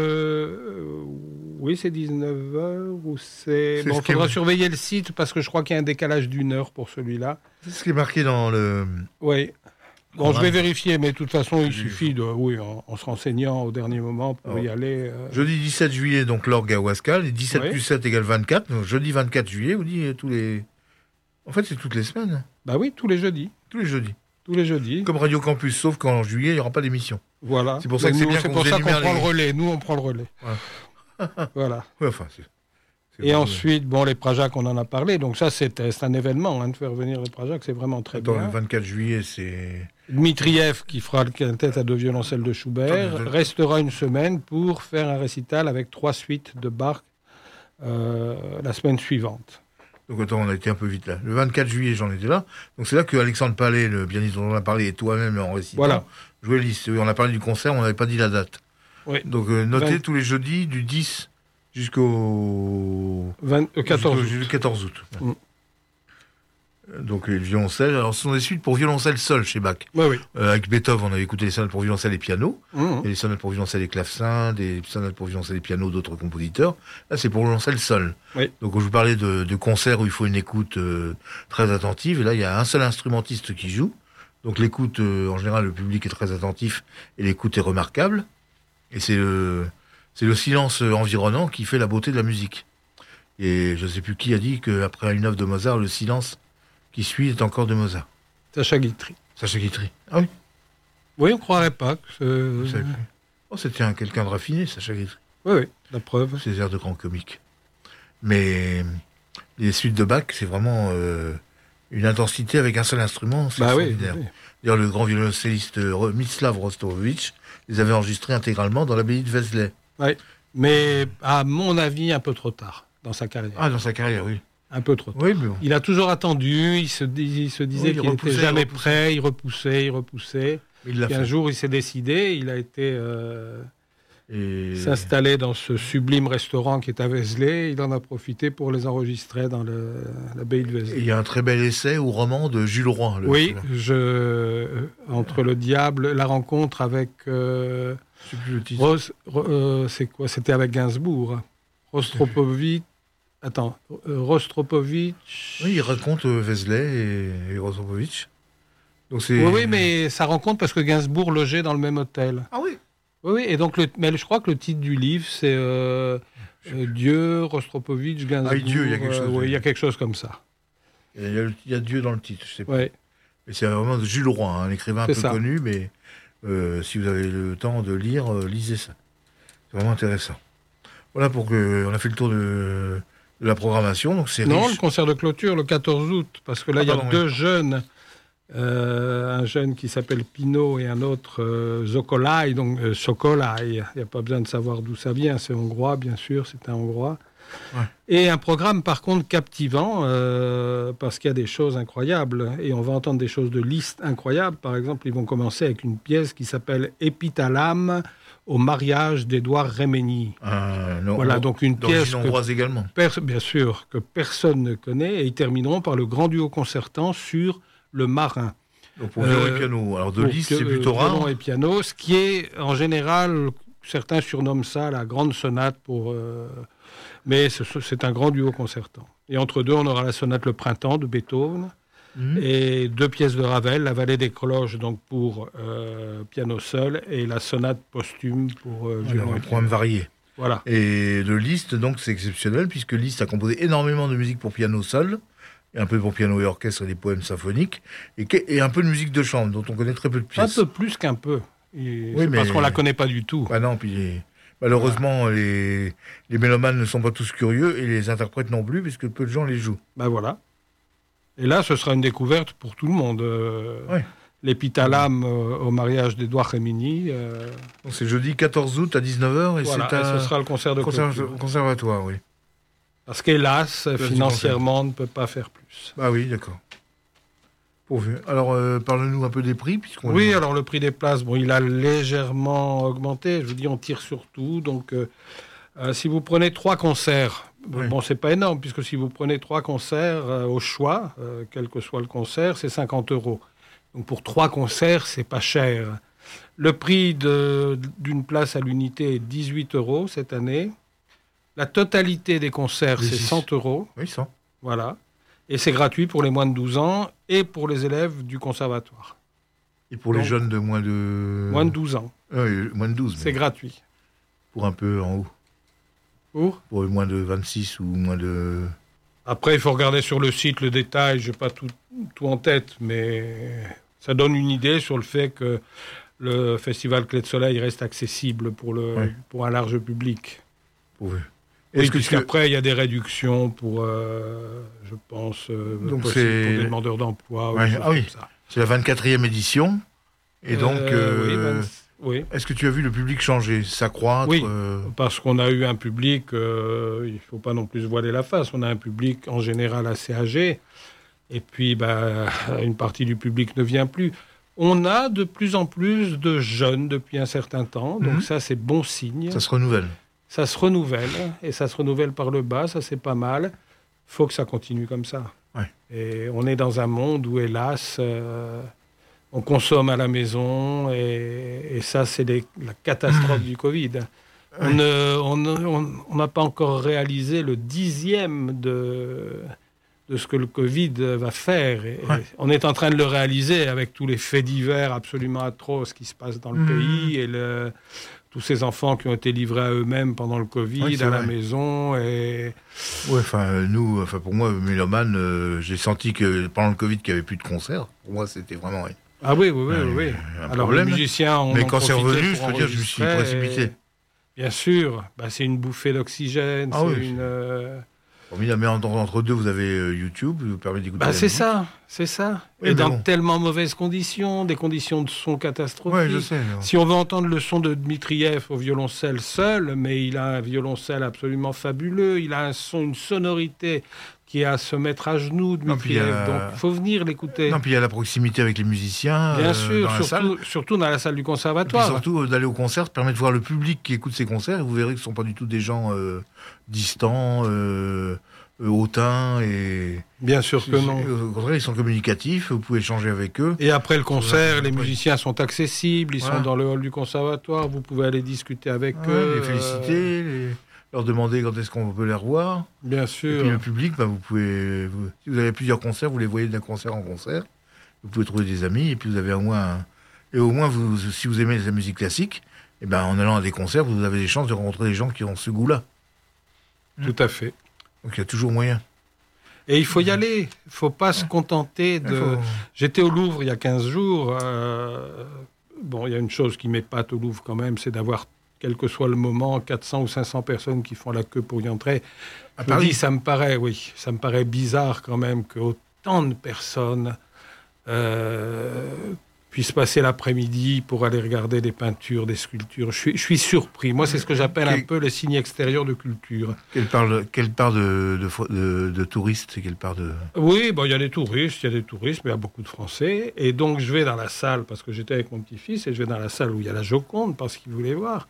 Oui, c'est 19h ou c'est... Bon, il faudra surveiller le site parce que je crois qu'il y a un décalage d'1 heure pour celui-là. C'est ce qui est marqué dans le... Oui. Bon, je vais vérifier, mais de toute façon, il suffit en se renseignant au dernier moment pour y aller. Jeudi 17 juillet, donc l'orgue à Ouascal, et 17 plus 7 égale 24. Donc jeudi 24 juillet, vous dites tous les... En fait, c'est toutes les semaines. Bah oui, tous les jeudis. Tous les jeudis. Tous les jeudis. Comme Radio Campus, sauf qu'en juillet, il n'y aura pas d'émission. Voilà. C'est pour ça que c'est bien qu'on prend le relais. Nous, on prend le relais. Voilà. Ouais, enfin, et ensuite, les Prajac, on en a parlé. Donc ça, c'est un événement, de faire venir les Prajac. C'est vraiment très bien. Le 24 juillet, c'est... Dmitriev, qui fera le quintet à 2 violoncelles de Schubert, restera une semaine pour faire un récital avec 3 suites de Bach la semaine suivante. Donc attends, on a été un peu vite là. Le 24 juillet, j'en étais là. Donc c'est là que Alexandre Palais, le pianiste dont on a parlé, et toi-même en récitant, Jouer Liszt. Oui, on a parlé du concert, on n'avait pas dit la date. Oui. Donc notez tous les jeudis du 10 jusqu'au 14 août. Mm. Donc les violoncelles. Alors ce sont des suites pour violoncelle seul chez Bach. Oui. Avec Beethoven, on avait écouté les sonates pour violoncelle et piano. Mm. Et les sonates pour violoncelle et clavecin, des sonates pour violoncelle et piano d'autres compositeurs. Là, c'est pour violoncelle seul. Oui. Donc, je vous parlais de concerts où il faut une écoute très attentive. Et là, il y a un seul instrumentiste qui joue. Donc, l'écoute, en général, le public est très attentif et l'écoute est remarquable. Et c'est le silence environnant qui fait la beauté de la musique. Et je ne sais plus qui a dit qu'après une œuvre de Mozart, le silence qui suit est encore de Mozart. Sacha Guitry. Sacha Guitry. Ah oui. Oui, on ne croirait pas que C'était quelqu'un de raffiné, Sacha Guitry. Oui, la preuve. Ces airs de grand comique. Mais les suites de Bach, c'est vraiment une intensité avec un seul instrument. C'est extraordinaire. Oui. D'ailleurs, le grand violoncelliste Miroslav Rostropovitch les avait enregistrés intégralement dans l'abbaye de Vézelay. Oui, mais à mon avis, un peu trop tard dans sa carrière. Ah, dans sa carrière, oui. Un peu trop tard. Oui, mais bon. Il a toujours attendu, il se disait qu'il n'était jamais prêt, il repoussait. Et un jour, il s'est décidé, il a été s'installer dans ce sublime restaurant qui est à Vézelay. Il en a profité pour les enregistrer dans l'abbaye de Vézelay. Il y a un très bel essai ou roman de Jules Roy. Entre le diable, la rencontre avec... je sais plus le titre. c'est quoi? C'était avec Gainsbourg. Rostropovitch. Rostropovitch. Oui, il raconte Vézelay et Rostropovitch. Donc oui, mais ça rencontre parce que Gainsbourg logeait dans le même hôtel. Ah oui. Oui, et donc mais je crois que le titre du livre, c'est Dieu, Rostropovitch, Gainsbourg. Ah, Dieu, il y a quelque chose. Oui, il y a quelque chose comme ça. Il y a Dieu dans le titre, je sais pas. Ouais. Et c'est vraiment de Jules Roy, un écrivain un peu connu, mais si vous avez le temps de lire, lisez ça. C'est vraiment intéressant. Voilà, on a fait le tour de la programmation. Donc c'est non, riche. le concert de clôture le 14 août, parce que là, il y a deux jeunes. Un jeune qui s'appelle Pino et un autre Zokolai, donc Sokolai. Il n'y a pas besoin de savoir d'où ça vient, c'est hongrois, bien sûr, c'est un hongrois. Ouais. Et un programme, par contre, captivant, parce qu'il y a des choses incroyables, et on va entendre des choses de Liszt incroyables. Par exemple, ils vont commencer avec une pièce qui s'appelle Épithalame au mariage d'Édouard Remenyi. Voilà, donc une pièce hongroise également. Bien sûr, que personne ne connaît, et ils termineront par le grand duo concertant sur le marin. Donc pour violon et piano. Alors de Liszt, c'est plutôt rare. Violon et piano, ce qui est, en général, certains surnomment ça la grande sonate mais c'est un grand duo concertant. Et entre deux, on aura la sonate Le Printemps de Beethoven et deux pièces de Ravel, La Vallée des Cloches, donc pour piano seul, et la sonate posthume pour violon et programme varié. Voilà. Et de Liszt, donc, c'est exceptionnel, puisque Liszt a composé énormément de musique pour piano seul, et un peu pour piano et orchestre et des poèmes symphoniques, et un peu de musique de chambre, dont on connaît très peu de pièces. Un peu plus qu'un peu. Parce qu'on ne la connaît pas du tout. Bah non, puis malheureusement, les mélomanes ne sont pas tous curieux, et les interprètes non plus, puisque peu de gens les jouent. Ben voilà. Et là, ce sera une découverte pour tout le monde. L'Épithalame au mariage d'Édouard Remenyi. Donc c'est jeudi 14 août à 19h, et ce sera le concert de clôture. Conservatoire, oui. Parce qu'hélas, financièrement, on ne peut pas faire plus. Ah oui, d'accord. Pourvu. Alors, parle-nous un peu des prix. Alors le prix des places, il a légèrement augmenté. Je vous dis, on tire sur tout. Donc, si vous prenez 3 concerts, c'est pas énorme, puisque si vous prenez 3 concerts au choix, quel que soit le concert, c'est 50 €. Donc pour 3 concerts, c'est pas cher. Le prix d'une place à l'unité est 18 € cette année. La totalité des concerts, c'est 100 €. Oui, 100. Voilà. Et c'est gratuit pour les moins de 12 ans et pour les élèves du conservatoire. Et pour les jeunes de moins de... Moins de 12 ans. Moins de 12. C'est gratuit. Pour un peu en haut. Pour moins de 26 ou moins de... Après, il faut regarder sur le site le détail. Je n'ai pas tout en tête, mais ça donne une idée sur le fait que le festival Clé de Soleil reste accessible pour un large public. Puisqu'après, il y a des réductions pour, je pense, pour des demandeurs d'emploi. Comme ça. C'est la 24e édition. Et donc, est-ce que tu as vu le public changer, s'accroître? Oui, parce qu'on a eu un public, il ne faut pas non plus se voiler la face, on a un public en général assez âgé. Et puis, une partie du public ne vient plus. On a de plus en plus de jeunes depuis un certain temps, donc ça c'est bon signe. Ça se renouvelle. Ça se renouvelle, et ça se renouvelle par le bas, ça c'est pas mal. Faut que ça continue comme ça. Ouais. Et on est dans un monde où, hélas, on consomme à la maison, et ça c'est la catastrophe du Covid. On n'a pas encore réalisé le 10e de ce que le Covid va faire. Et on est en train de le réaliser avec tous les faits divers absolument atroces qui se passent dans le pays et tous ces enfants qui ont été livrés à eux-mêmes pendant le Covid, à la maison. Et... Ouais, pour moi, mélomane, j'ai senti que pendant le Covid, qu'il n'y avait plus de concerts. Pour moi, c'était vraiment... Ah oui. Alors, les musiciens... Mais quand c'est revenu, je peux dire, je me suis précipité. Bien sûr, c'est une bouffée d'oxygène, Mais entre deux, vous avez YouTube, qui vous permet d'écouter la musique. C'est ça. Oui, et dans tellement mauvaises conditions, des conditions de son catastrophiques. Oui, je sais. Si on veut entendre le son de Dmitriev au violoncelle seul, mais il a un violoncelle absolument fabuleux, il a une sonorité qui est à se mettre à genoux, Dmitriev. Donc, il faut venir l'écouter. Non, puis il y a la proximité avec les musiciens. Bien sûr, surtout dans la salle du conservatoire. Et puis surtout, d'aller au concert permet de voir le public qui écoute ces concerts. Et vous verrez que ce ne sont pas du tout des gens distants, hautains. Bien sûr que non. Au contraire, ils sont communicatifs, vous pouvez échanger avec eux. Et après le concert, les musiciens sont accessibles, ils sont dans le hall du conservatoire, vous pouvez aller discuter avec eux. Les féliciter, leur demander quand est-ce qu'on peut les revoir. Bien sûr. Et puis le public, vous pouvez... si vous avez plusieurs concerts, vous les voyez d'un concert en concert. Vous pouvez trouver des amis, et puis vous avez au moins... Et au moins, si vous aimez la musique classique, en allant à des concerts, vous avez des chances de rencontrer des gens qui ont ce goût-là. Tout à fait. Donc il y a toujours moyen. Et il faut y aller. Il ne faut pas se contenter de... J'étais au Louvre il y a 15 jours. Il y a une chose qui m'épate au Louvre quand même, c'est d'avoir, quel que soit le moment, 400 ou 500 personnes qui font la queue pour y entrer. À Paris, ça me paraît bizarre quand même qu'autant de personnes puissent passer l'après-midi pour aller regarder des peintures, des sculptures. Je suis surpris. Moi, c'est ce que j'appelle un peu le signe extérieur de culture. Quelle part de touristes et quelle part de... Oui, il y a des touristes, mais il y a beaucoup de Français. Et donc, je vais dans la salle, parce que j'étais avec mon petit-fils, et je vais dans la salle où il y a la Joconde, parce qu'il voulait voir.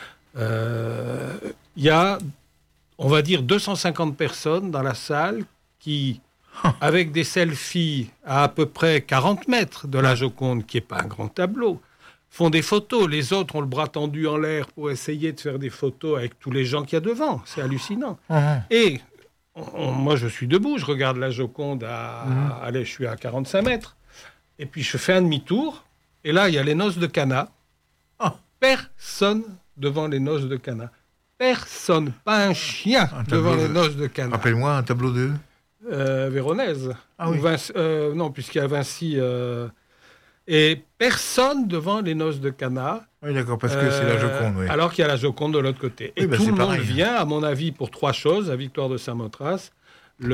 Il y a, on va dire, 250 personnes dans la salle qui... avec des selfies à peu près 40 mètres de la Joconde, qui n'est pas un grand tableau, font des photos. Les autres ont le bras tendu en l'air pour essayer de faire des photos avec tous les gens qu'il y a devant. C'est hallucinant. Et moi, je suis debout, je regarde la Joconde je suis à 45 mètres. Et puis, je fais un demi-tour. Et là, il y a les noces de Cana. Personne devant les noces de Cana. Personne, pas un chien devant les noces de Cana. Rappelle-moi un tableau de... Véronèse. Ah oui. Non, puisqu'il y a Vinci. Et personne devant les noces de Cana. Oui, d'accord, parce que c'est la Joconde. Oui. Alors qu'il y a la Joconde de l'autre côté. Et tout le monde vient, à mon avis, pour 3 choses. La victoire de Samothrace, Oui,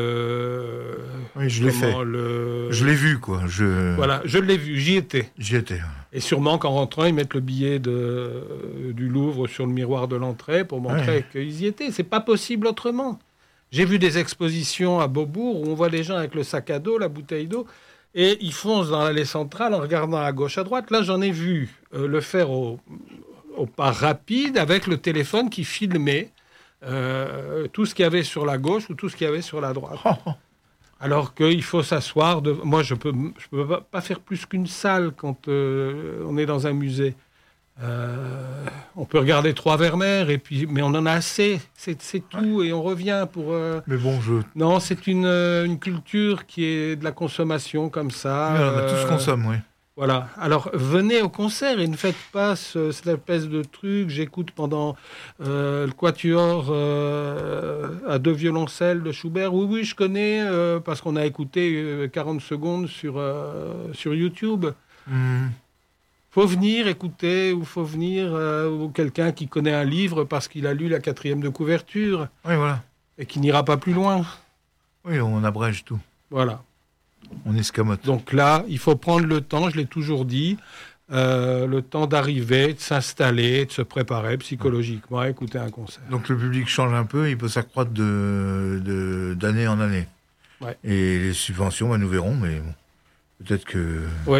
je l'ai fait. Je l'ai vu, quoi. Voilà, je l'ai vu, j'y étais. J'y étais. Et sûrement qu'en rentrant, ils mettent le billet du Louvre sur le miroir de l'entrée pour montrer qu'ils y étaient. C'est pas possible autrement. J'ai vu des expositions à Beaubourg où on voit les gens avec le sac à dos, la bouteille d'eau, et ils foncent dans l'allée centrale en regardant à gauche, à droite. Là, j'en ai vu le faire au pas rapide avec le téléphone qui filmait tout ce qu'il y avait sur la gauche ou tout ce qu'il y avait sur la droite. Alors qu'il faut s'asseoir. Moi, je peux pas faire plus qu'une salle quand on est dans un musée. On peut regarder 3 Vermeer, mais on en a assez. C'est tout, et on revient pour... Mais bon, Non, c'est une culture qui est de la consommation comme ça. On tous consomme, oui. Voilà. Alors, venez au concert et ne faites pas cette espèce de truc. J'écoute pendant le quatuor à 2 violoncelles de Schubert. Oui, je connais, parce qu'on a écouté 40 secondes sur YouTube. Faut venir écouter, ou faut venir ou quelqu'un qui connaît un livre parce qu'il a lu la 4e de couverture. Oui, voilà. Et qui n'ira pas plus loin. Oui, on abrège tout. Voilà. On escamote. Donc là, il faut prendre le temps, je l'ai toujours dit, le temps d'arriver, de s'installer, de se préparer psychologiquement à écouter un concert. Donc le public change un peu, il peut s'accroître d'année en année. Ouais. Et les subventions, nous verrons, mais bon, peut-être que... Oui.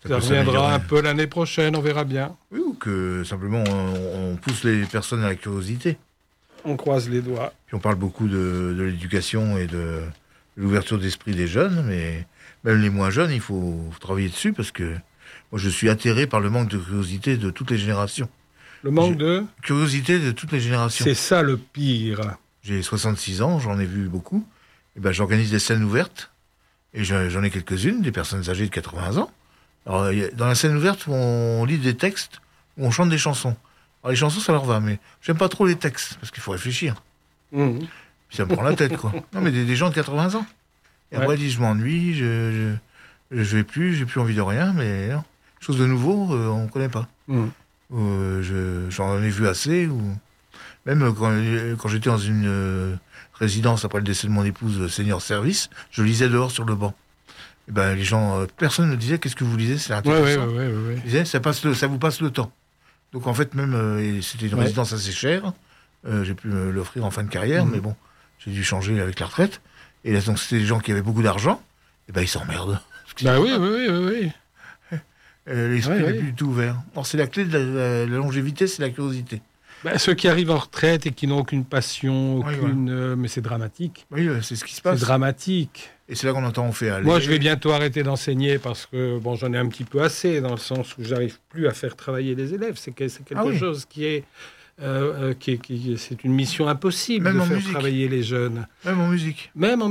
Ça reviendra un peu l'année prochaine, on verra bien. Oui, ou que simplement on pousse les personnes à la curiosité. On croise les doigts. Puis on parle beaucoup de l'éducation et de l'ouverture d'esprit des jeunes, mais même les moins jeunes, il faut travailler dessus parce que moi je suis atterré par le manque de curiosité de toutes les générations. Le manque de curiosité de toutes les générations. C'est ça le pire. J'ai 66 ans, j'en ai vu beaucoup. Et ben, j'organise des scènes ouvertes, et j'en ai quelques-unes, des personnes âgées de 80 ans. Alors, dans la scène ouverte, on lit des textes, où on chante des chansons. Alors, les chansons, ça leur va, mais j'aime pas trop les textes, parce qu'il faut réfléchir. Mmh. Puis ça me prend la tête, quoi. Non, mais des gens de 80 ans. Et après, ils disent, je m'ennuie, je vais plus, j'ai plus envie de rien, mais non. Chose de nouveau, on connaît pas. Mmh. J'en ai vu assez, ou même quand j'étais dans une résidence après le décès de mon épouse, senior service, je lisais dehors sur le banc. Et ben, les gens, personne ne disait qu'est-ce que vous lisez, c'est intéressant. Ouais. Ils disaient, ça vous passe le temps. Donc en fait, même, c'était une résidence assez chère, j'ai pu me l'offrir en fin de carrière, mais bon, j'ai dû changer avec la retraite. Et là, donc c'était des gens qui avaient beaucoup d'argent, et ben ils s'emmerdent. Bah oui. L'esprit n'est plus du tout ouvert. Or, c'est la clé de la longévité, c'est la curiosité. Bah, ceux qui arrivent en retraite et qui n'ont aucune passion, mais c'est dramatique. Oui, c'est ce qui se passe. C'est dramatique. Et c'est là qu'on entend, on fait aller. Moi, je vais bientôt arrêter d'enseigner parce que j'en ai un petit peu assez, dans le sens où j'arrive plus à faire travailler les élèves. C'est quelque chose qui est... c'est une mission impossible même de en faire musique. Travailler les jeunes. Même en musique.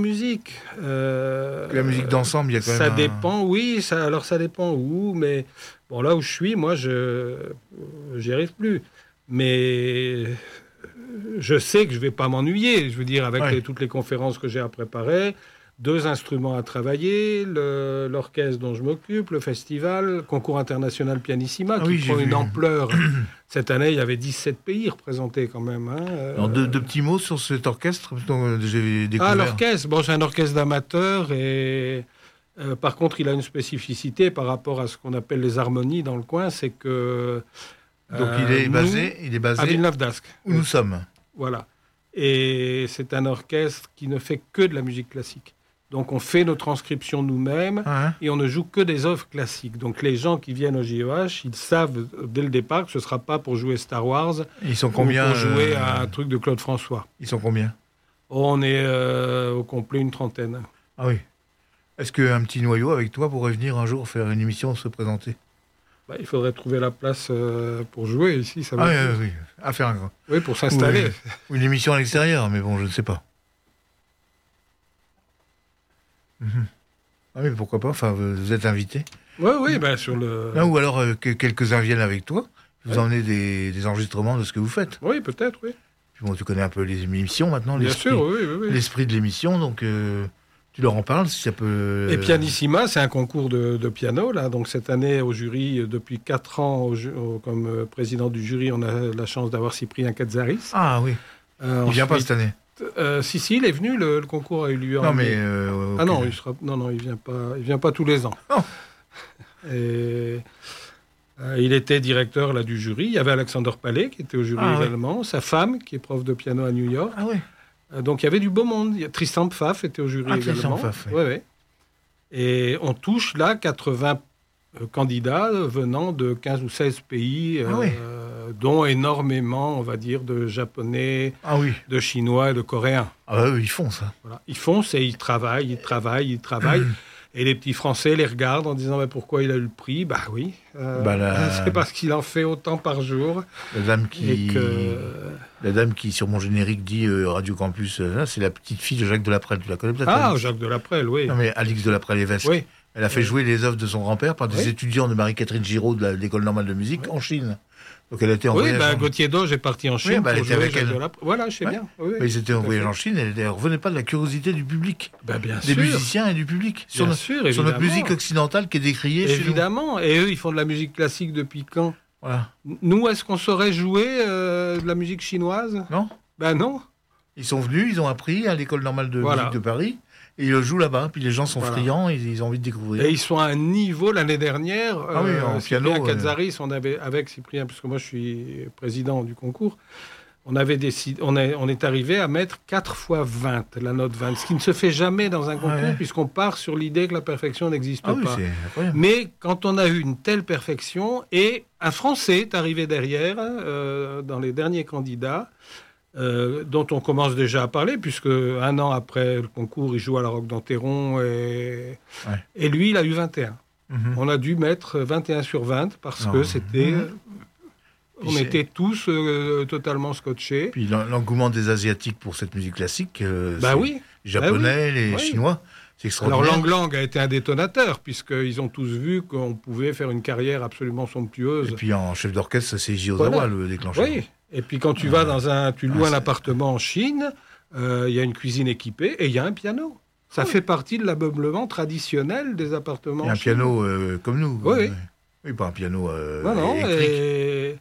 La musique d'ensemble, il y a quand même. Ça dépend, oui. Ça dépend où, mais bon, là où je suis, moi, j'y arrive plus. Mais je sais que je vais pas m'ennuyer. Je veux dire, avec toutes les conférences que j'ai à préparer, 2 instruments à travailler, l'orchestre dont je m'occupe, le festival, concours international Pianissima, qui prend une ampleur. Cette année, il y avait 17 pays représentés quand même. Alors, deux petits mots sur cet orchestre dont j'ai découvert. L'orchestre. C'est un orchestre d'amateurs et par contre, il a une spécificité par rapport à ce qu'on appelle les harmonies dans le coin, c'est que... Donc il est basé à Villeneuve-d'Ascq. Où nous sommes. Voilà. Et c'est un orchestre qui ne fait que de la musique classique. Donc on fait nos transcriptions nous-mêmes et on ne joue que des œuvres classiques. Donc les gens qui viennent au JEH, ils savent dès le départ que ce ne sera pas pour jouer Star Wars. Ils sont combien, ou pour jouer à un truc de Claude François. Ils sont combien? On est au complet une 30aine. Ah oui. Est-ce qu'un petit noyau avec toi pourrait venir un jour faire une émission, se présenter? Il faudrait trouver la place pour jouer ici. Ça oui, à faire un grand. Oui, pour s'installer. Ou une émission à l'extérieur, mais bon, je ne sais pas. Ah oui, pourquoi pas, enfin, vous êtes invité. Oui, sur le... Là, ou alors que quelques-uns viennent avec toi, vous emmenez des enregistrements de ce que vous faites. Oui, peut-être, oui. Puis bon, tu connais un peu les émissions maintenant. Bien sûr, oui. L'esprit de l'émission, donc... Tu leur en parles si ça peut... Et Pianissima, c'est un concours de piano. Là. Donc cette année, au jury, depuis 4 ans, comme président du jury, on a la chance d'avoir Cyprien Katsaris. Ah oui. Il ne vient pas cette année. Si, il est venu. Le concours a eu lieu. Non, mais... Ah non, il vient pas. Il vient pas tous les ans. Non. Et il était directeur là du jury. Il y avait Alexander Palais qui était au jury également. Sa femme, qui est prof de piano à New York. Ah oui. Donc il y avait du beau monde. Tristan Pfaff était au jury également. Tristan Pfaff, oui. Et on touche là 80 candidats venant de 15 ou 16 pays, dont énormément, on va dire, de japonais, de chinois et de coréens. Ah oui, ils font ça. Voilà. Ils foncent et ils travaillent. Et les petits Français les regardent en disant pourquoi il a eu le prix. Bah oui, c'est parce qu'il en fait autant par jour. La dame qui, sur mon générique, dit Radio Campus, c'est la petite fille de Jacques Delaprelle. Tu la connais peut-être? Ah, Jacques Delaprelle, oui. Non, mais Alix Delaprelle-Évesque. Oui. Elle a fait jouer les œuvres de son grand-père par des étudiants de Marie-Catherine Giraud de l'École normale de musique en Chine. Donc elle était en voyage. Gauthier Doge est parti en Chine pour jouer avec elle. Voilà, je sais bien. Oui, ils étaient en voyage en Chine et elle ne revenait pas de la curiosité du public. Bien des sûr. musiciens et du public. Sur notre musique occidentale qui est décriée chez nous. Évidemment. Et eux, ils font de la musique classique depuis quand? Voilà. Nous, est-ce qu'on saurait jouer de la musique chinoise? Non. Non. Ils sont venus, ils ont appris à l'École normale de musique de Paris. Et ils le jouent là-bas, puis les gens sont friands, ils ont envie de découvrir. Et ils sont à un niveau l'année dernière. En piano. Cyprien Katsaris, on avait avec Cyprien, puisque moi je suis président du concours, on est arrivé à mettre 4 fois 20, la note 20, ce qui ne se fait jamais dans un concours, puisqu'on part sur l'idée que la perfection n'existe pas. Oui, c'est incroyable. Mais quand on a eu une telle perfection, et un Français est arrivé derrière, dans les derniers candidats, dont on commence déjà à parler, puisque 1 an après le concours, il joue à la Roque d'Enterron, et lui, il a eu 21. On a dû mettre 21 sur 20, parce que c'était... On était tous totalement scotchés. Puis l'engouement des Asiatiques pour cette musique classique, oui. Les Japonais, les Chinois, c'est extraordinaire. Alors Lang Lang a été un détonateur, puisqu'ils ont tous vu qu'on pouvait faire une carrière absolument somptueuse. Et puis en chef d'orchestre, c'est Seiji Ozawa, le déclencheur. Oui, et puis quand tu vas tu loues un appartement en Chine, il y a une cuisine équipée et il y a un piano. Ça fait partie de l'ameublement traditionnel des appartements. Il y a un piano comme nous. Oui. Oui, pas un piano électrique.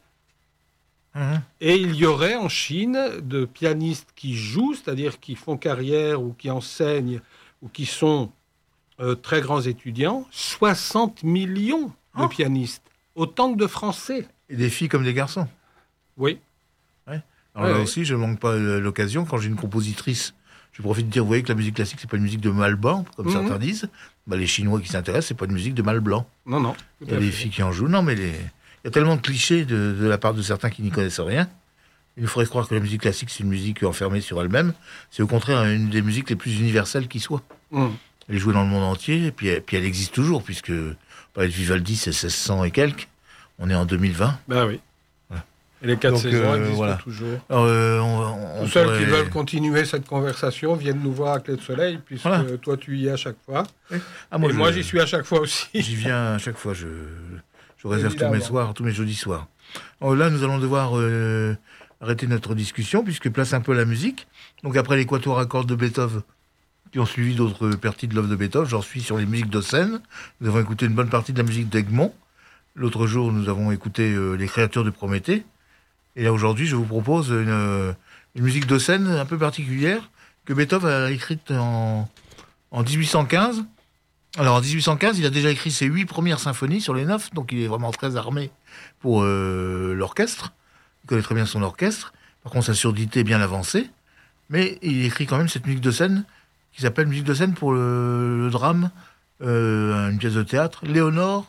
Et il y aurait en Chine de pianistes qui jouent, c'est-à-dire qui font carrière ou qui enseignent ou qui sont très grands étudiants, 60 millions de pianistes, autant que de Français. Et des filles comme des garçons. Oui. Alors là aussi, je ne manque pas l'occasion, quand j'ai une compositrice, je profite de dire, vous voyez que la musique classique, c'est pas une musique de mâle blanc, comme certains disent. Les Chinois qui s'intéressent, c'est pas une musique de mâle blanc. Non. Il y a des filles qui en jouent. Non, mais il y a tellement de clichés de la part de certains qui n'y connaissent rien. Il nous faudrait croire que la musique classique, c'est une musique enfermée sur elle-même. C'est au contraire une des musiques les plus universelles qui soit. Elle est jouée dans le monde entier, et puis elle existe toujours, puisque, parler de Vivaldi, c'est 1600 et quelques. On est en 2020. Ben oui. Voilà. Et les 4 saisons existent toujours. Alors, tous ceux qui veulent continuer cette conversation viennent nous voir à Clé de Soleil, puisque toi, tu y es à chaque fois. Moi, j'y suis à chaque fois aussi. J'y viens à chaque fois. Je réserve tous mes jeudis soirs. Alors là, nous allons devoir arrêter notre discussion, puisque place un peu la musique. Donc après les quatuors à cordes de Beethoven, qui ont suivi d'autres parties de l'œuvre de Beethoven, j'en suis sur les musiques d'Ossen. Nous avons écouté une bonne partie de la musique d'Egmont. L'autre jour, nous avons écouté les créatures de Prométhée. Et là, aujourd'hui, je vous propose une musique d'Ossen un peu particulière, que Beethoven a écrite en 1815. Alors, en 1815, il a déjà écrit ses 8 premières symphonies sur les 9, donc il est vraiment très armé pour l'orchestre. Il connaît très bien son orchestre. Par contre, sa surdité est bien avancée. Mais il écrit quand même cette musique de scène, qui s'appelle musique de scène pour le drame, une pièce de théâtre, Léonore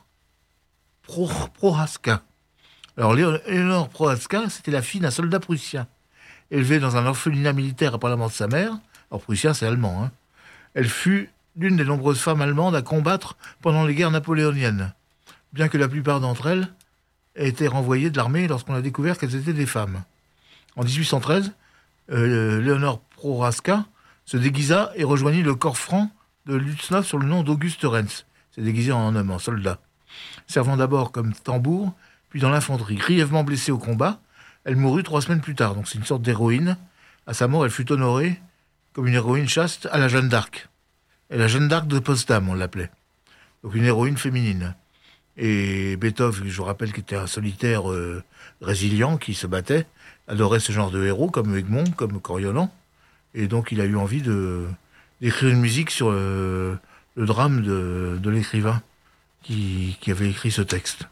Prohaska. Alors, Léonore Prohaska, c'était la fille d'un soldat prussien, élevée dans un orphelinat militaire après la mort de sa mère. Alors, prussien, c'est allemand, Elle fut l'une des nombreuses femmes allemandes à combattre pendant les guerres napoléoniennes, bien que la plupart d'entre elles aient été renvoyées de l'armée lorsqu'on a découvert qu'elles étaient des femmes. En 1813, Léonore Prohaska se déguisa et rejoignit le corps franc de Lutznow sur le nom d'Auguste Renz. C'est déguisé en homme, en soldat. Servant d'abord comme tambour, puis dans l'infanterie. Grièvement blessée au combat, elle mourut 3 semaines plus tard. Donc c'est une sorte d'héroïne. À sa mort, elle fut honorée comme une héroïne chaste à la Jeanne d'Arc. Et la Jeanne d'Arc de Potsdam, on l'appelait. Donc une héroïne féminine. Et Beethoven, je vous rappelle, qui était un solitaire résilient, qui se battait, adorait ce genre de héros, comme Egmont, comme Coriolan. Et donc il a eu envie d'écrire une musique sur le drame de l'écrivain qui avait écrit ce texte.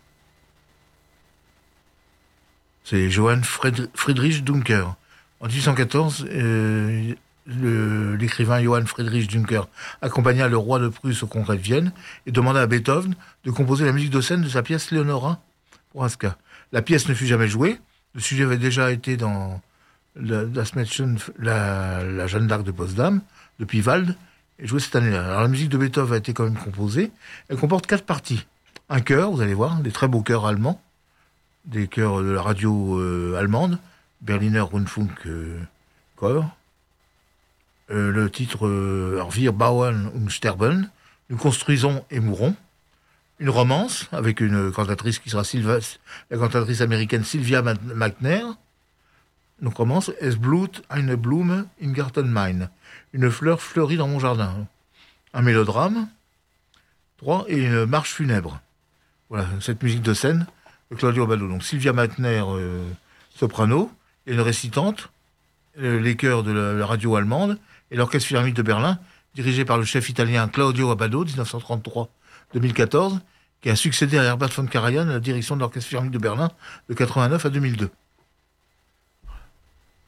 C'est Johann Friedrich Duncker. En 1814, l'écrivain Johann Friedrich Duncker accompagna le roi de Prusse au congrès de Vienne et demanda à Beethoven de composer la musique de scène de sa pièce Léonora Prohaska. La pièce ne fut jamais jouée. Le sujet avait déjà été dans la Jeanne d'Arc de Potsdam, de Piwald, et joué cette année-là. Alors la musique de Beethoven a été quand même composée. Elle comporte 4 parties. Un chœur, vous allez voir, des très beaux chœurs allemands, des chœurs de la radio allemande, Berliner Rundfunkchor. Le titre Wir bauen und sterben, nous construisons et mourons. Une romance avec une cantatrice qui sera la cantatrice américaine Sylvia Magner. Donc romance, Es blut eine Blume in Garten mein, une fleur fleurie dans mon jardin. Un mélodrame. 3, et une marche funèbre. Voilà, cette musique de scène de Claudio Abbado. Donc Sylvia Magner, soprano, et une récitante, les chœurs de la radio allemande, et l'Orchestre Philharmonique de Berlin, dirigé par le chef italien Claudio Abbado, 1933-2014, qui a succédé à Herbert von Karajan à la direction de l'Orchestre Philharmonique de Berlin de 89 à 2002.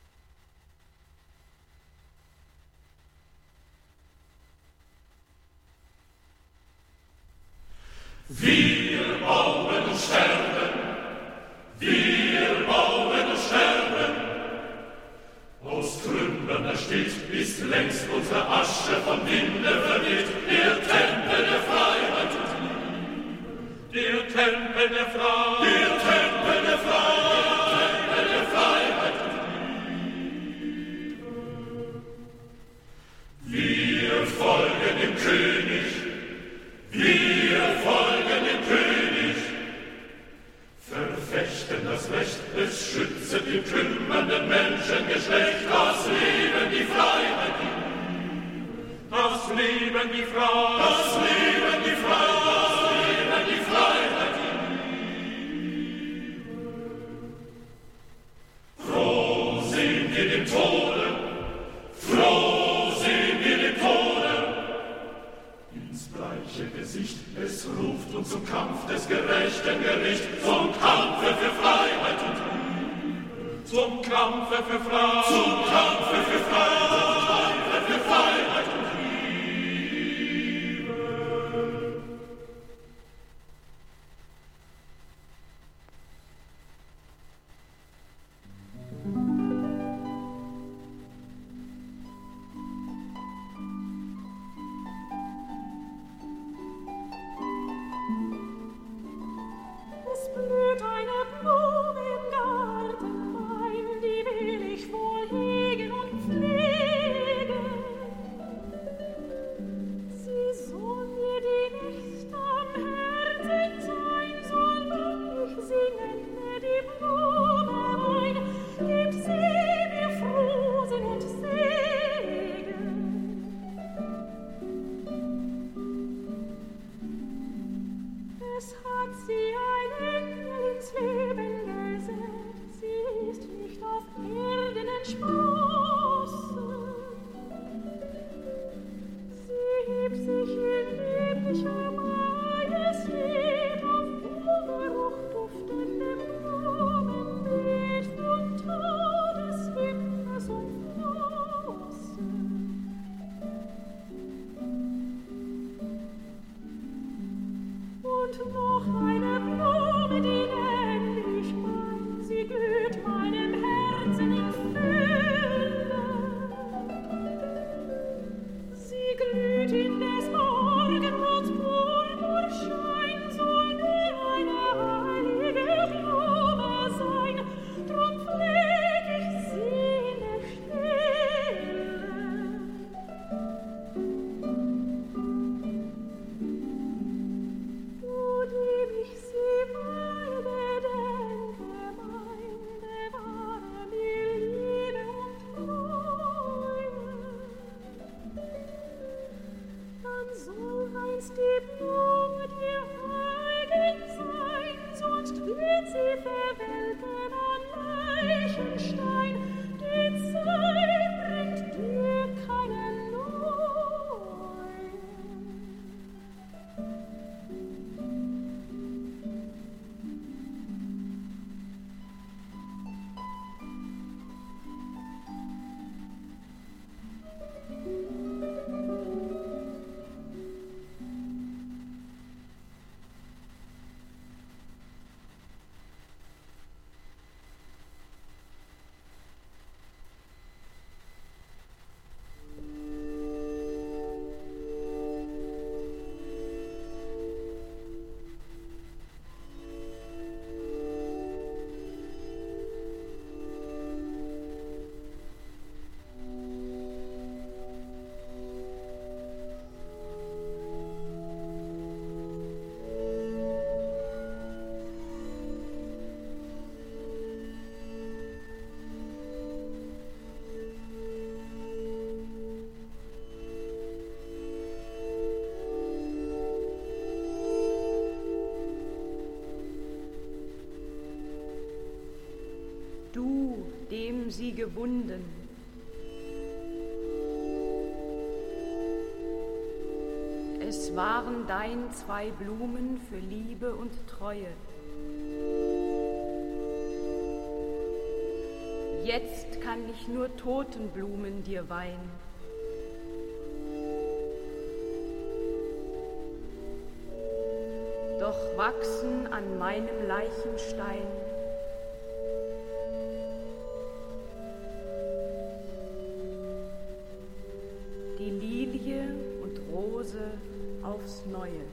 Denn das Recht, es schützt den kümmernden Menschengeschlecht, das Leben, die Freiheit, das Leben, die Freiheit, das Leben, die Freiheit, das Leben, die Freiheit. Froh sehen wir dem Tode, froh sehen wir dem Tode. Ins bleiche Gesicht, es ruft uns zum Kampf des gerechten Gerichts, zum Kampfe für Freiheit und Liebe, zum Kampfe für Freiheit, zum Kampfe für Freiheit, zum Kampfe für Freiheit und Liebe. Du, dem sie gewunden. Es waren dein zwei Blumen für Liebe und Treue. Jetzt kann ich nur Totenblumen dir weihen. Doch wachsen an meinem Leichenstein die Lilie und Rose aufs Neue.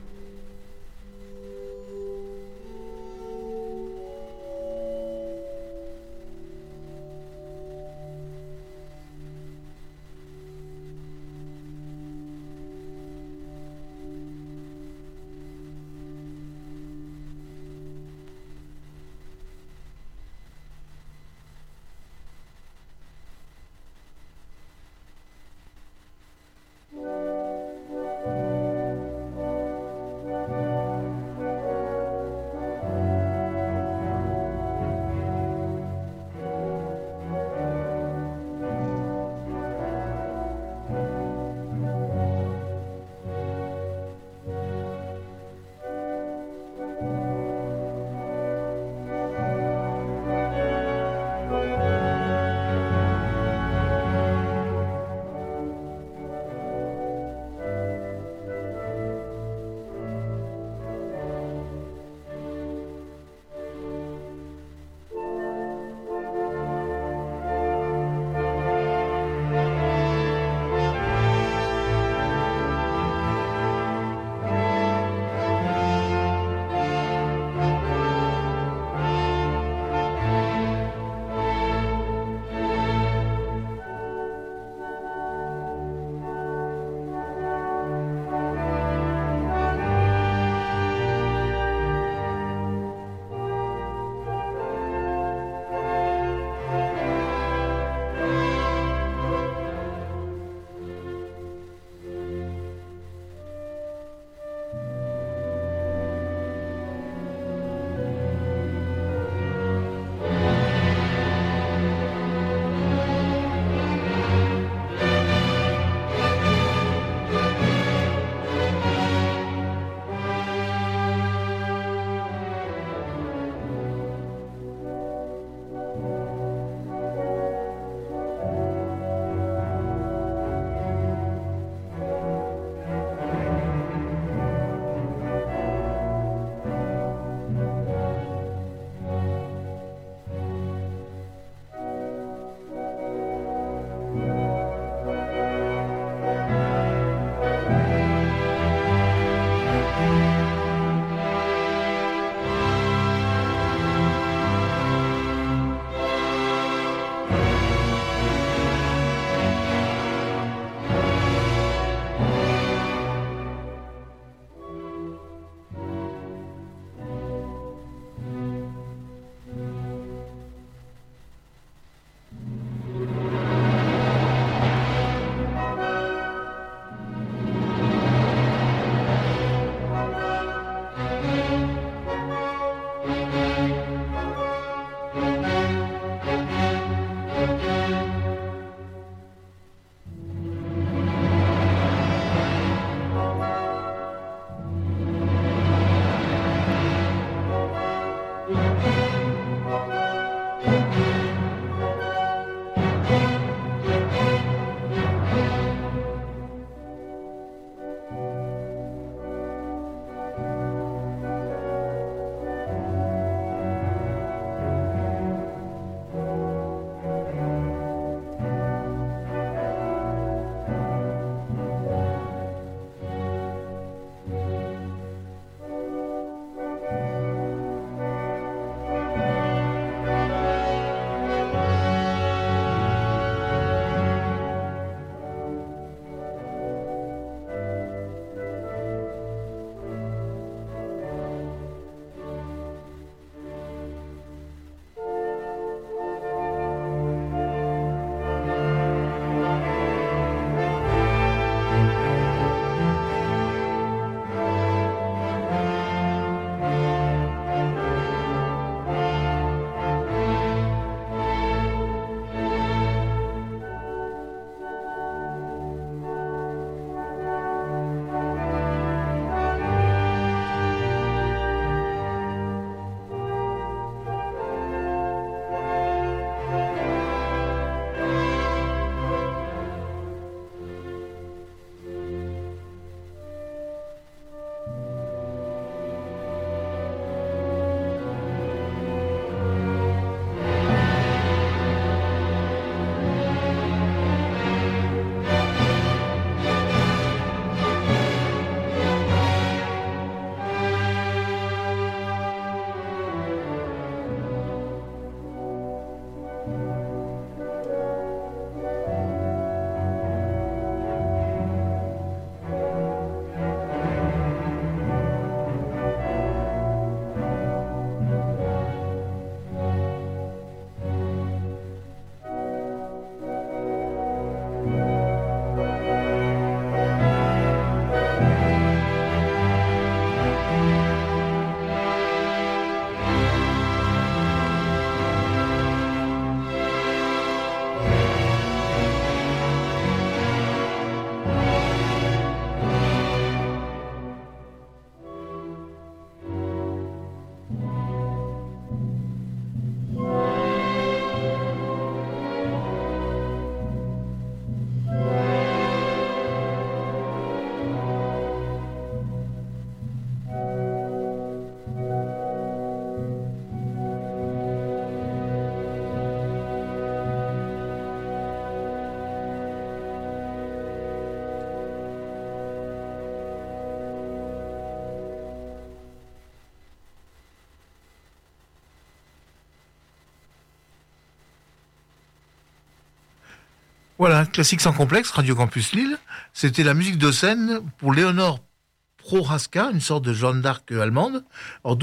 Voilà, classique sans complexe, Radio Campus Lille. C'était la musique de scène pour Léonore Prohaska, une sorte de Jeanne d'Arc allemande. Alors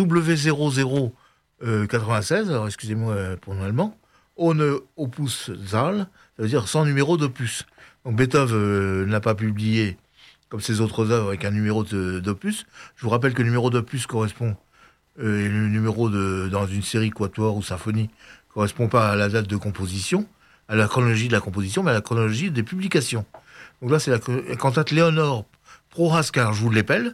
W0096, alors excusez-moi pour le nom allemand, Ohne Opuszahl, ça veut dire sans numéro d'opus. Donc Beethoven n'a pas publié, comme ses autres œuvres, avec un numéro d'opus. Je vous rappelle que le numéro d'opus correspond, et le numéro dans une série quatuor ou symphonie, correspond pas à la date de composition, à la chronologie de la composition, mais à la chronologie des publications. Donc là, c'est la cantate Léonore Prohaska, je vous l'épelle,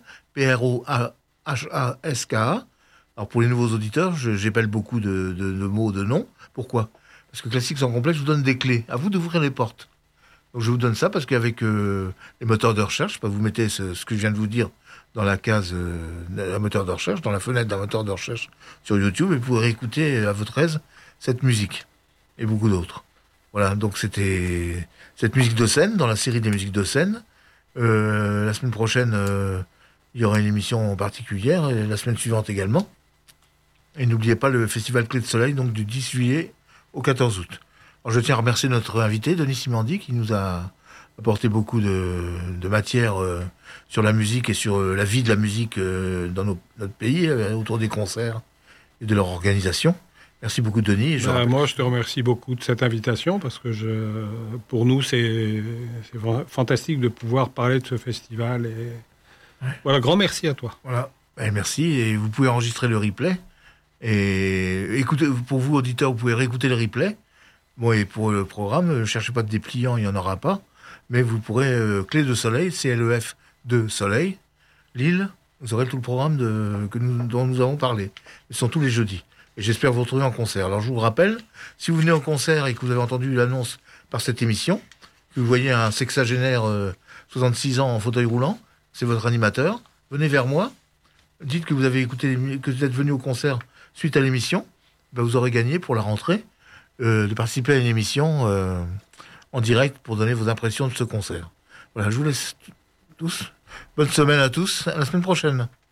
Prohaska. Alors pour les nouveaux auditeurs, j'épelle beaucoup de mots, de noms. Pourquoi ? Parce que classique sans complexe, je vous donne des clés. À vous d'ouvrir les portes. Donc je vous donne ça parce qu'avec les moteurs de recherche, vous mettez ce que je viens de vous dire dans la case d'un moteur de recherche, dans la fenêtre d'un moteur de recherche sur YouTube, et vous pourrez écouter à votre aise cette musique et beaucoup d'autres. Voilà, donc c'était cette musique de scène, dans la série des musiques de scène. La semaine prochaine, il y aura une émission particulière, et la semaine suivante également. Et n'oubliez pas le festival Clé de Soleil, donc du 10 juillet au 14 août. Alors, je tiens à remercier notre invité, Denis Simandi, qui nous a apporté beaucoup de matière sur la musique et sur la vie de la musique dans notre pays, autour des concerts et de leur organisation. Merci beaucoup, Denis. Moi, je te remercie beaucoup de cette invitation parce que pour nous, c'est fantastique de pouvoir parler de ce festival. Et... Ouais. Voilà, grand merci à toi. Voilà, merci. Et vous pouvez enregistrer le replay. Et écoutez, pour vous, auditeurs, vous pouvez réécouter le replay. Bon, et pour le programme, ne cherchez pas de dépliant, il n'y en aura pas. Mais vous pourrez, Clé de Soleil, CLEF de Soleil, Lille, vous aurez tout le programme dont nous avons parlé. Ils sont tous les jeudis. Et j'espère vous retrouver en concert. Alors je vous rappelle, si vous venez en concert et que vous avez entendu l'annonce par cette émission, que vous voyez un sexagénaire 66 ans en fauteuil roulant, c'est votre animateur, venez vers moi, dites que vous avez écouté, que vous êtes venu au concert suite à l'émission, vous aurez gagné pour la rentrée de participer à une émission en direct pour donner vos impressions de ce concert. Voilà, je vous laisse tous. Bonne semaine à tous, à la semaine prochaine.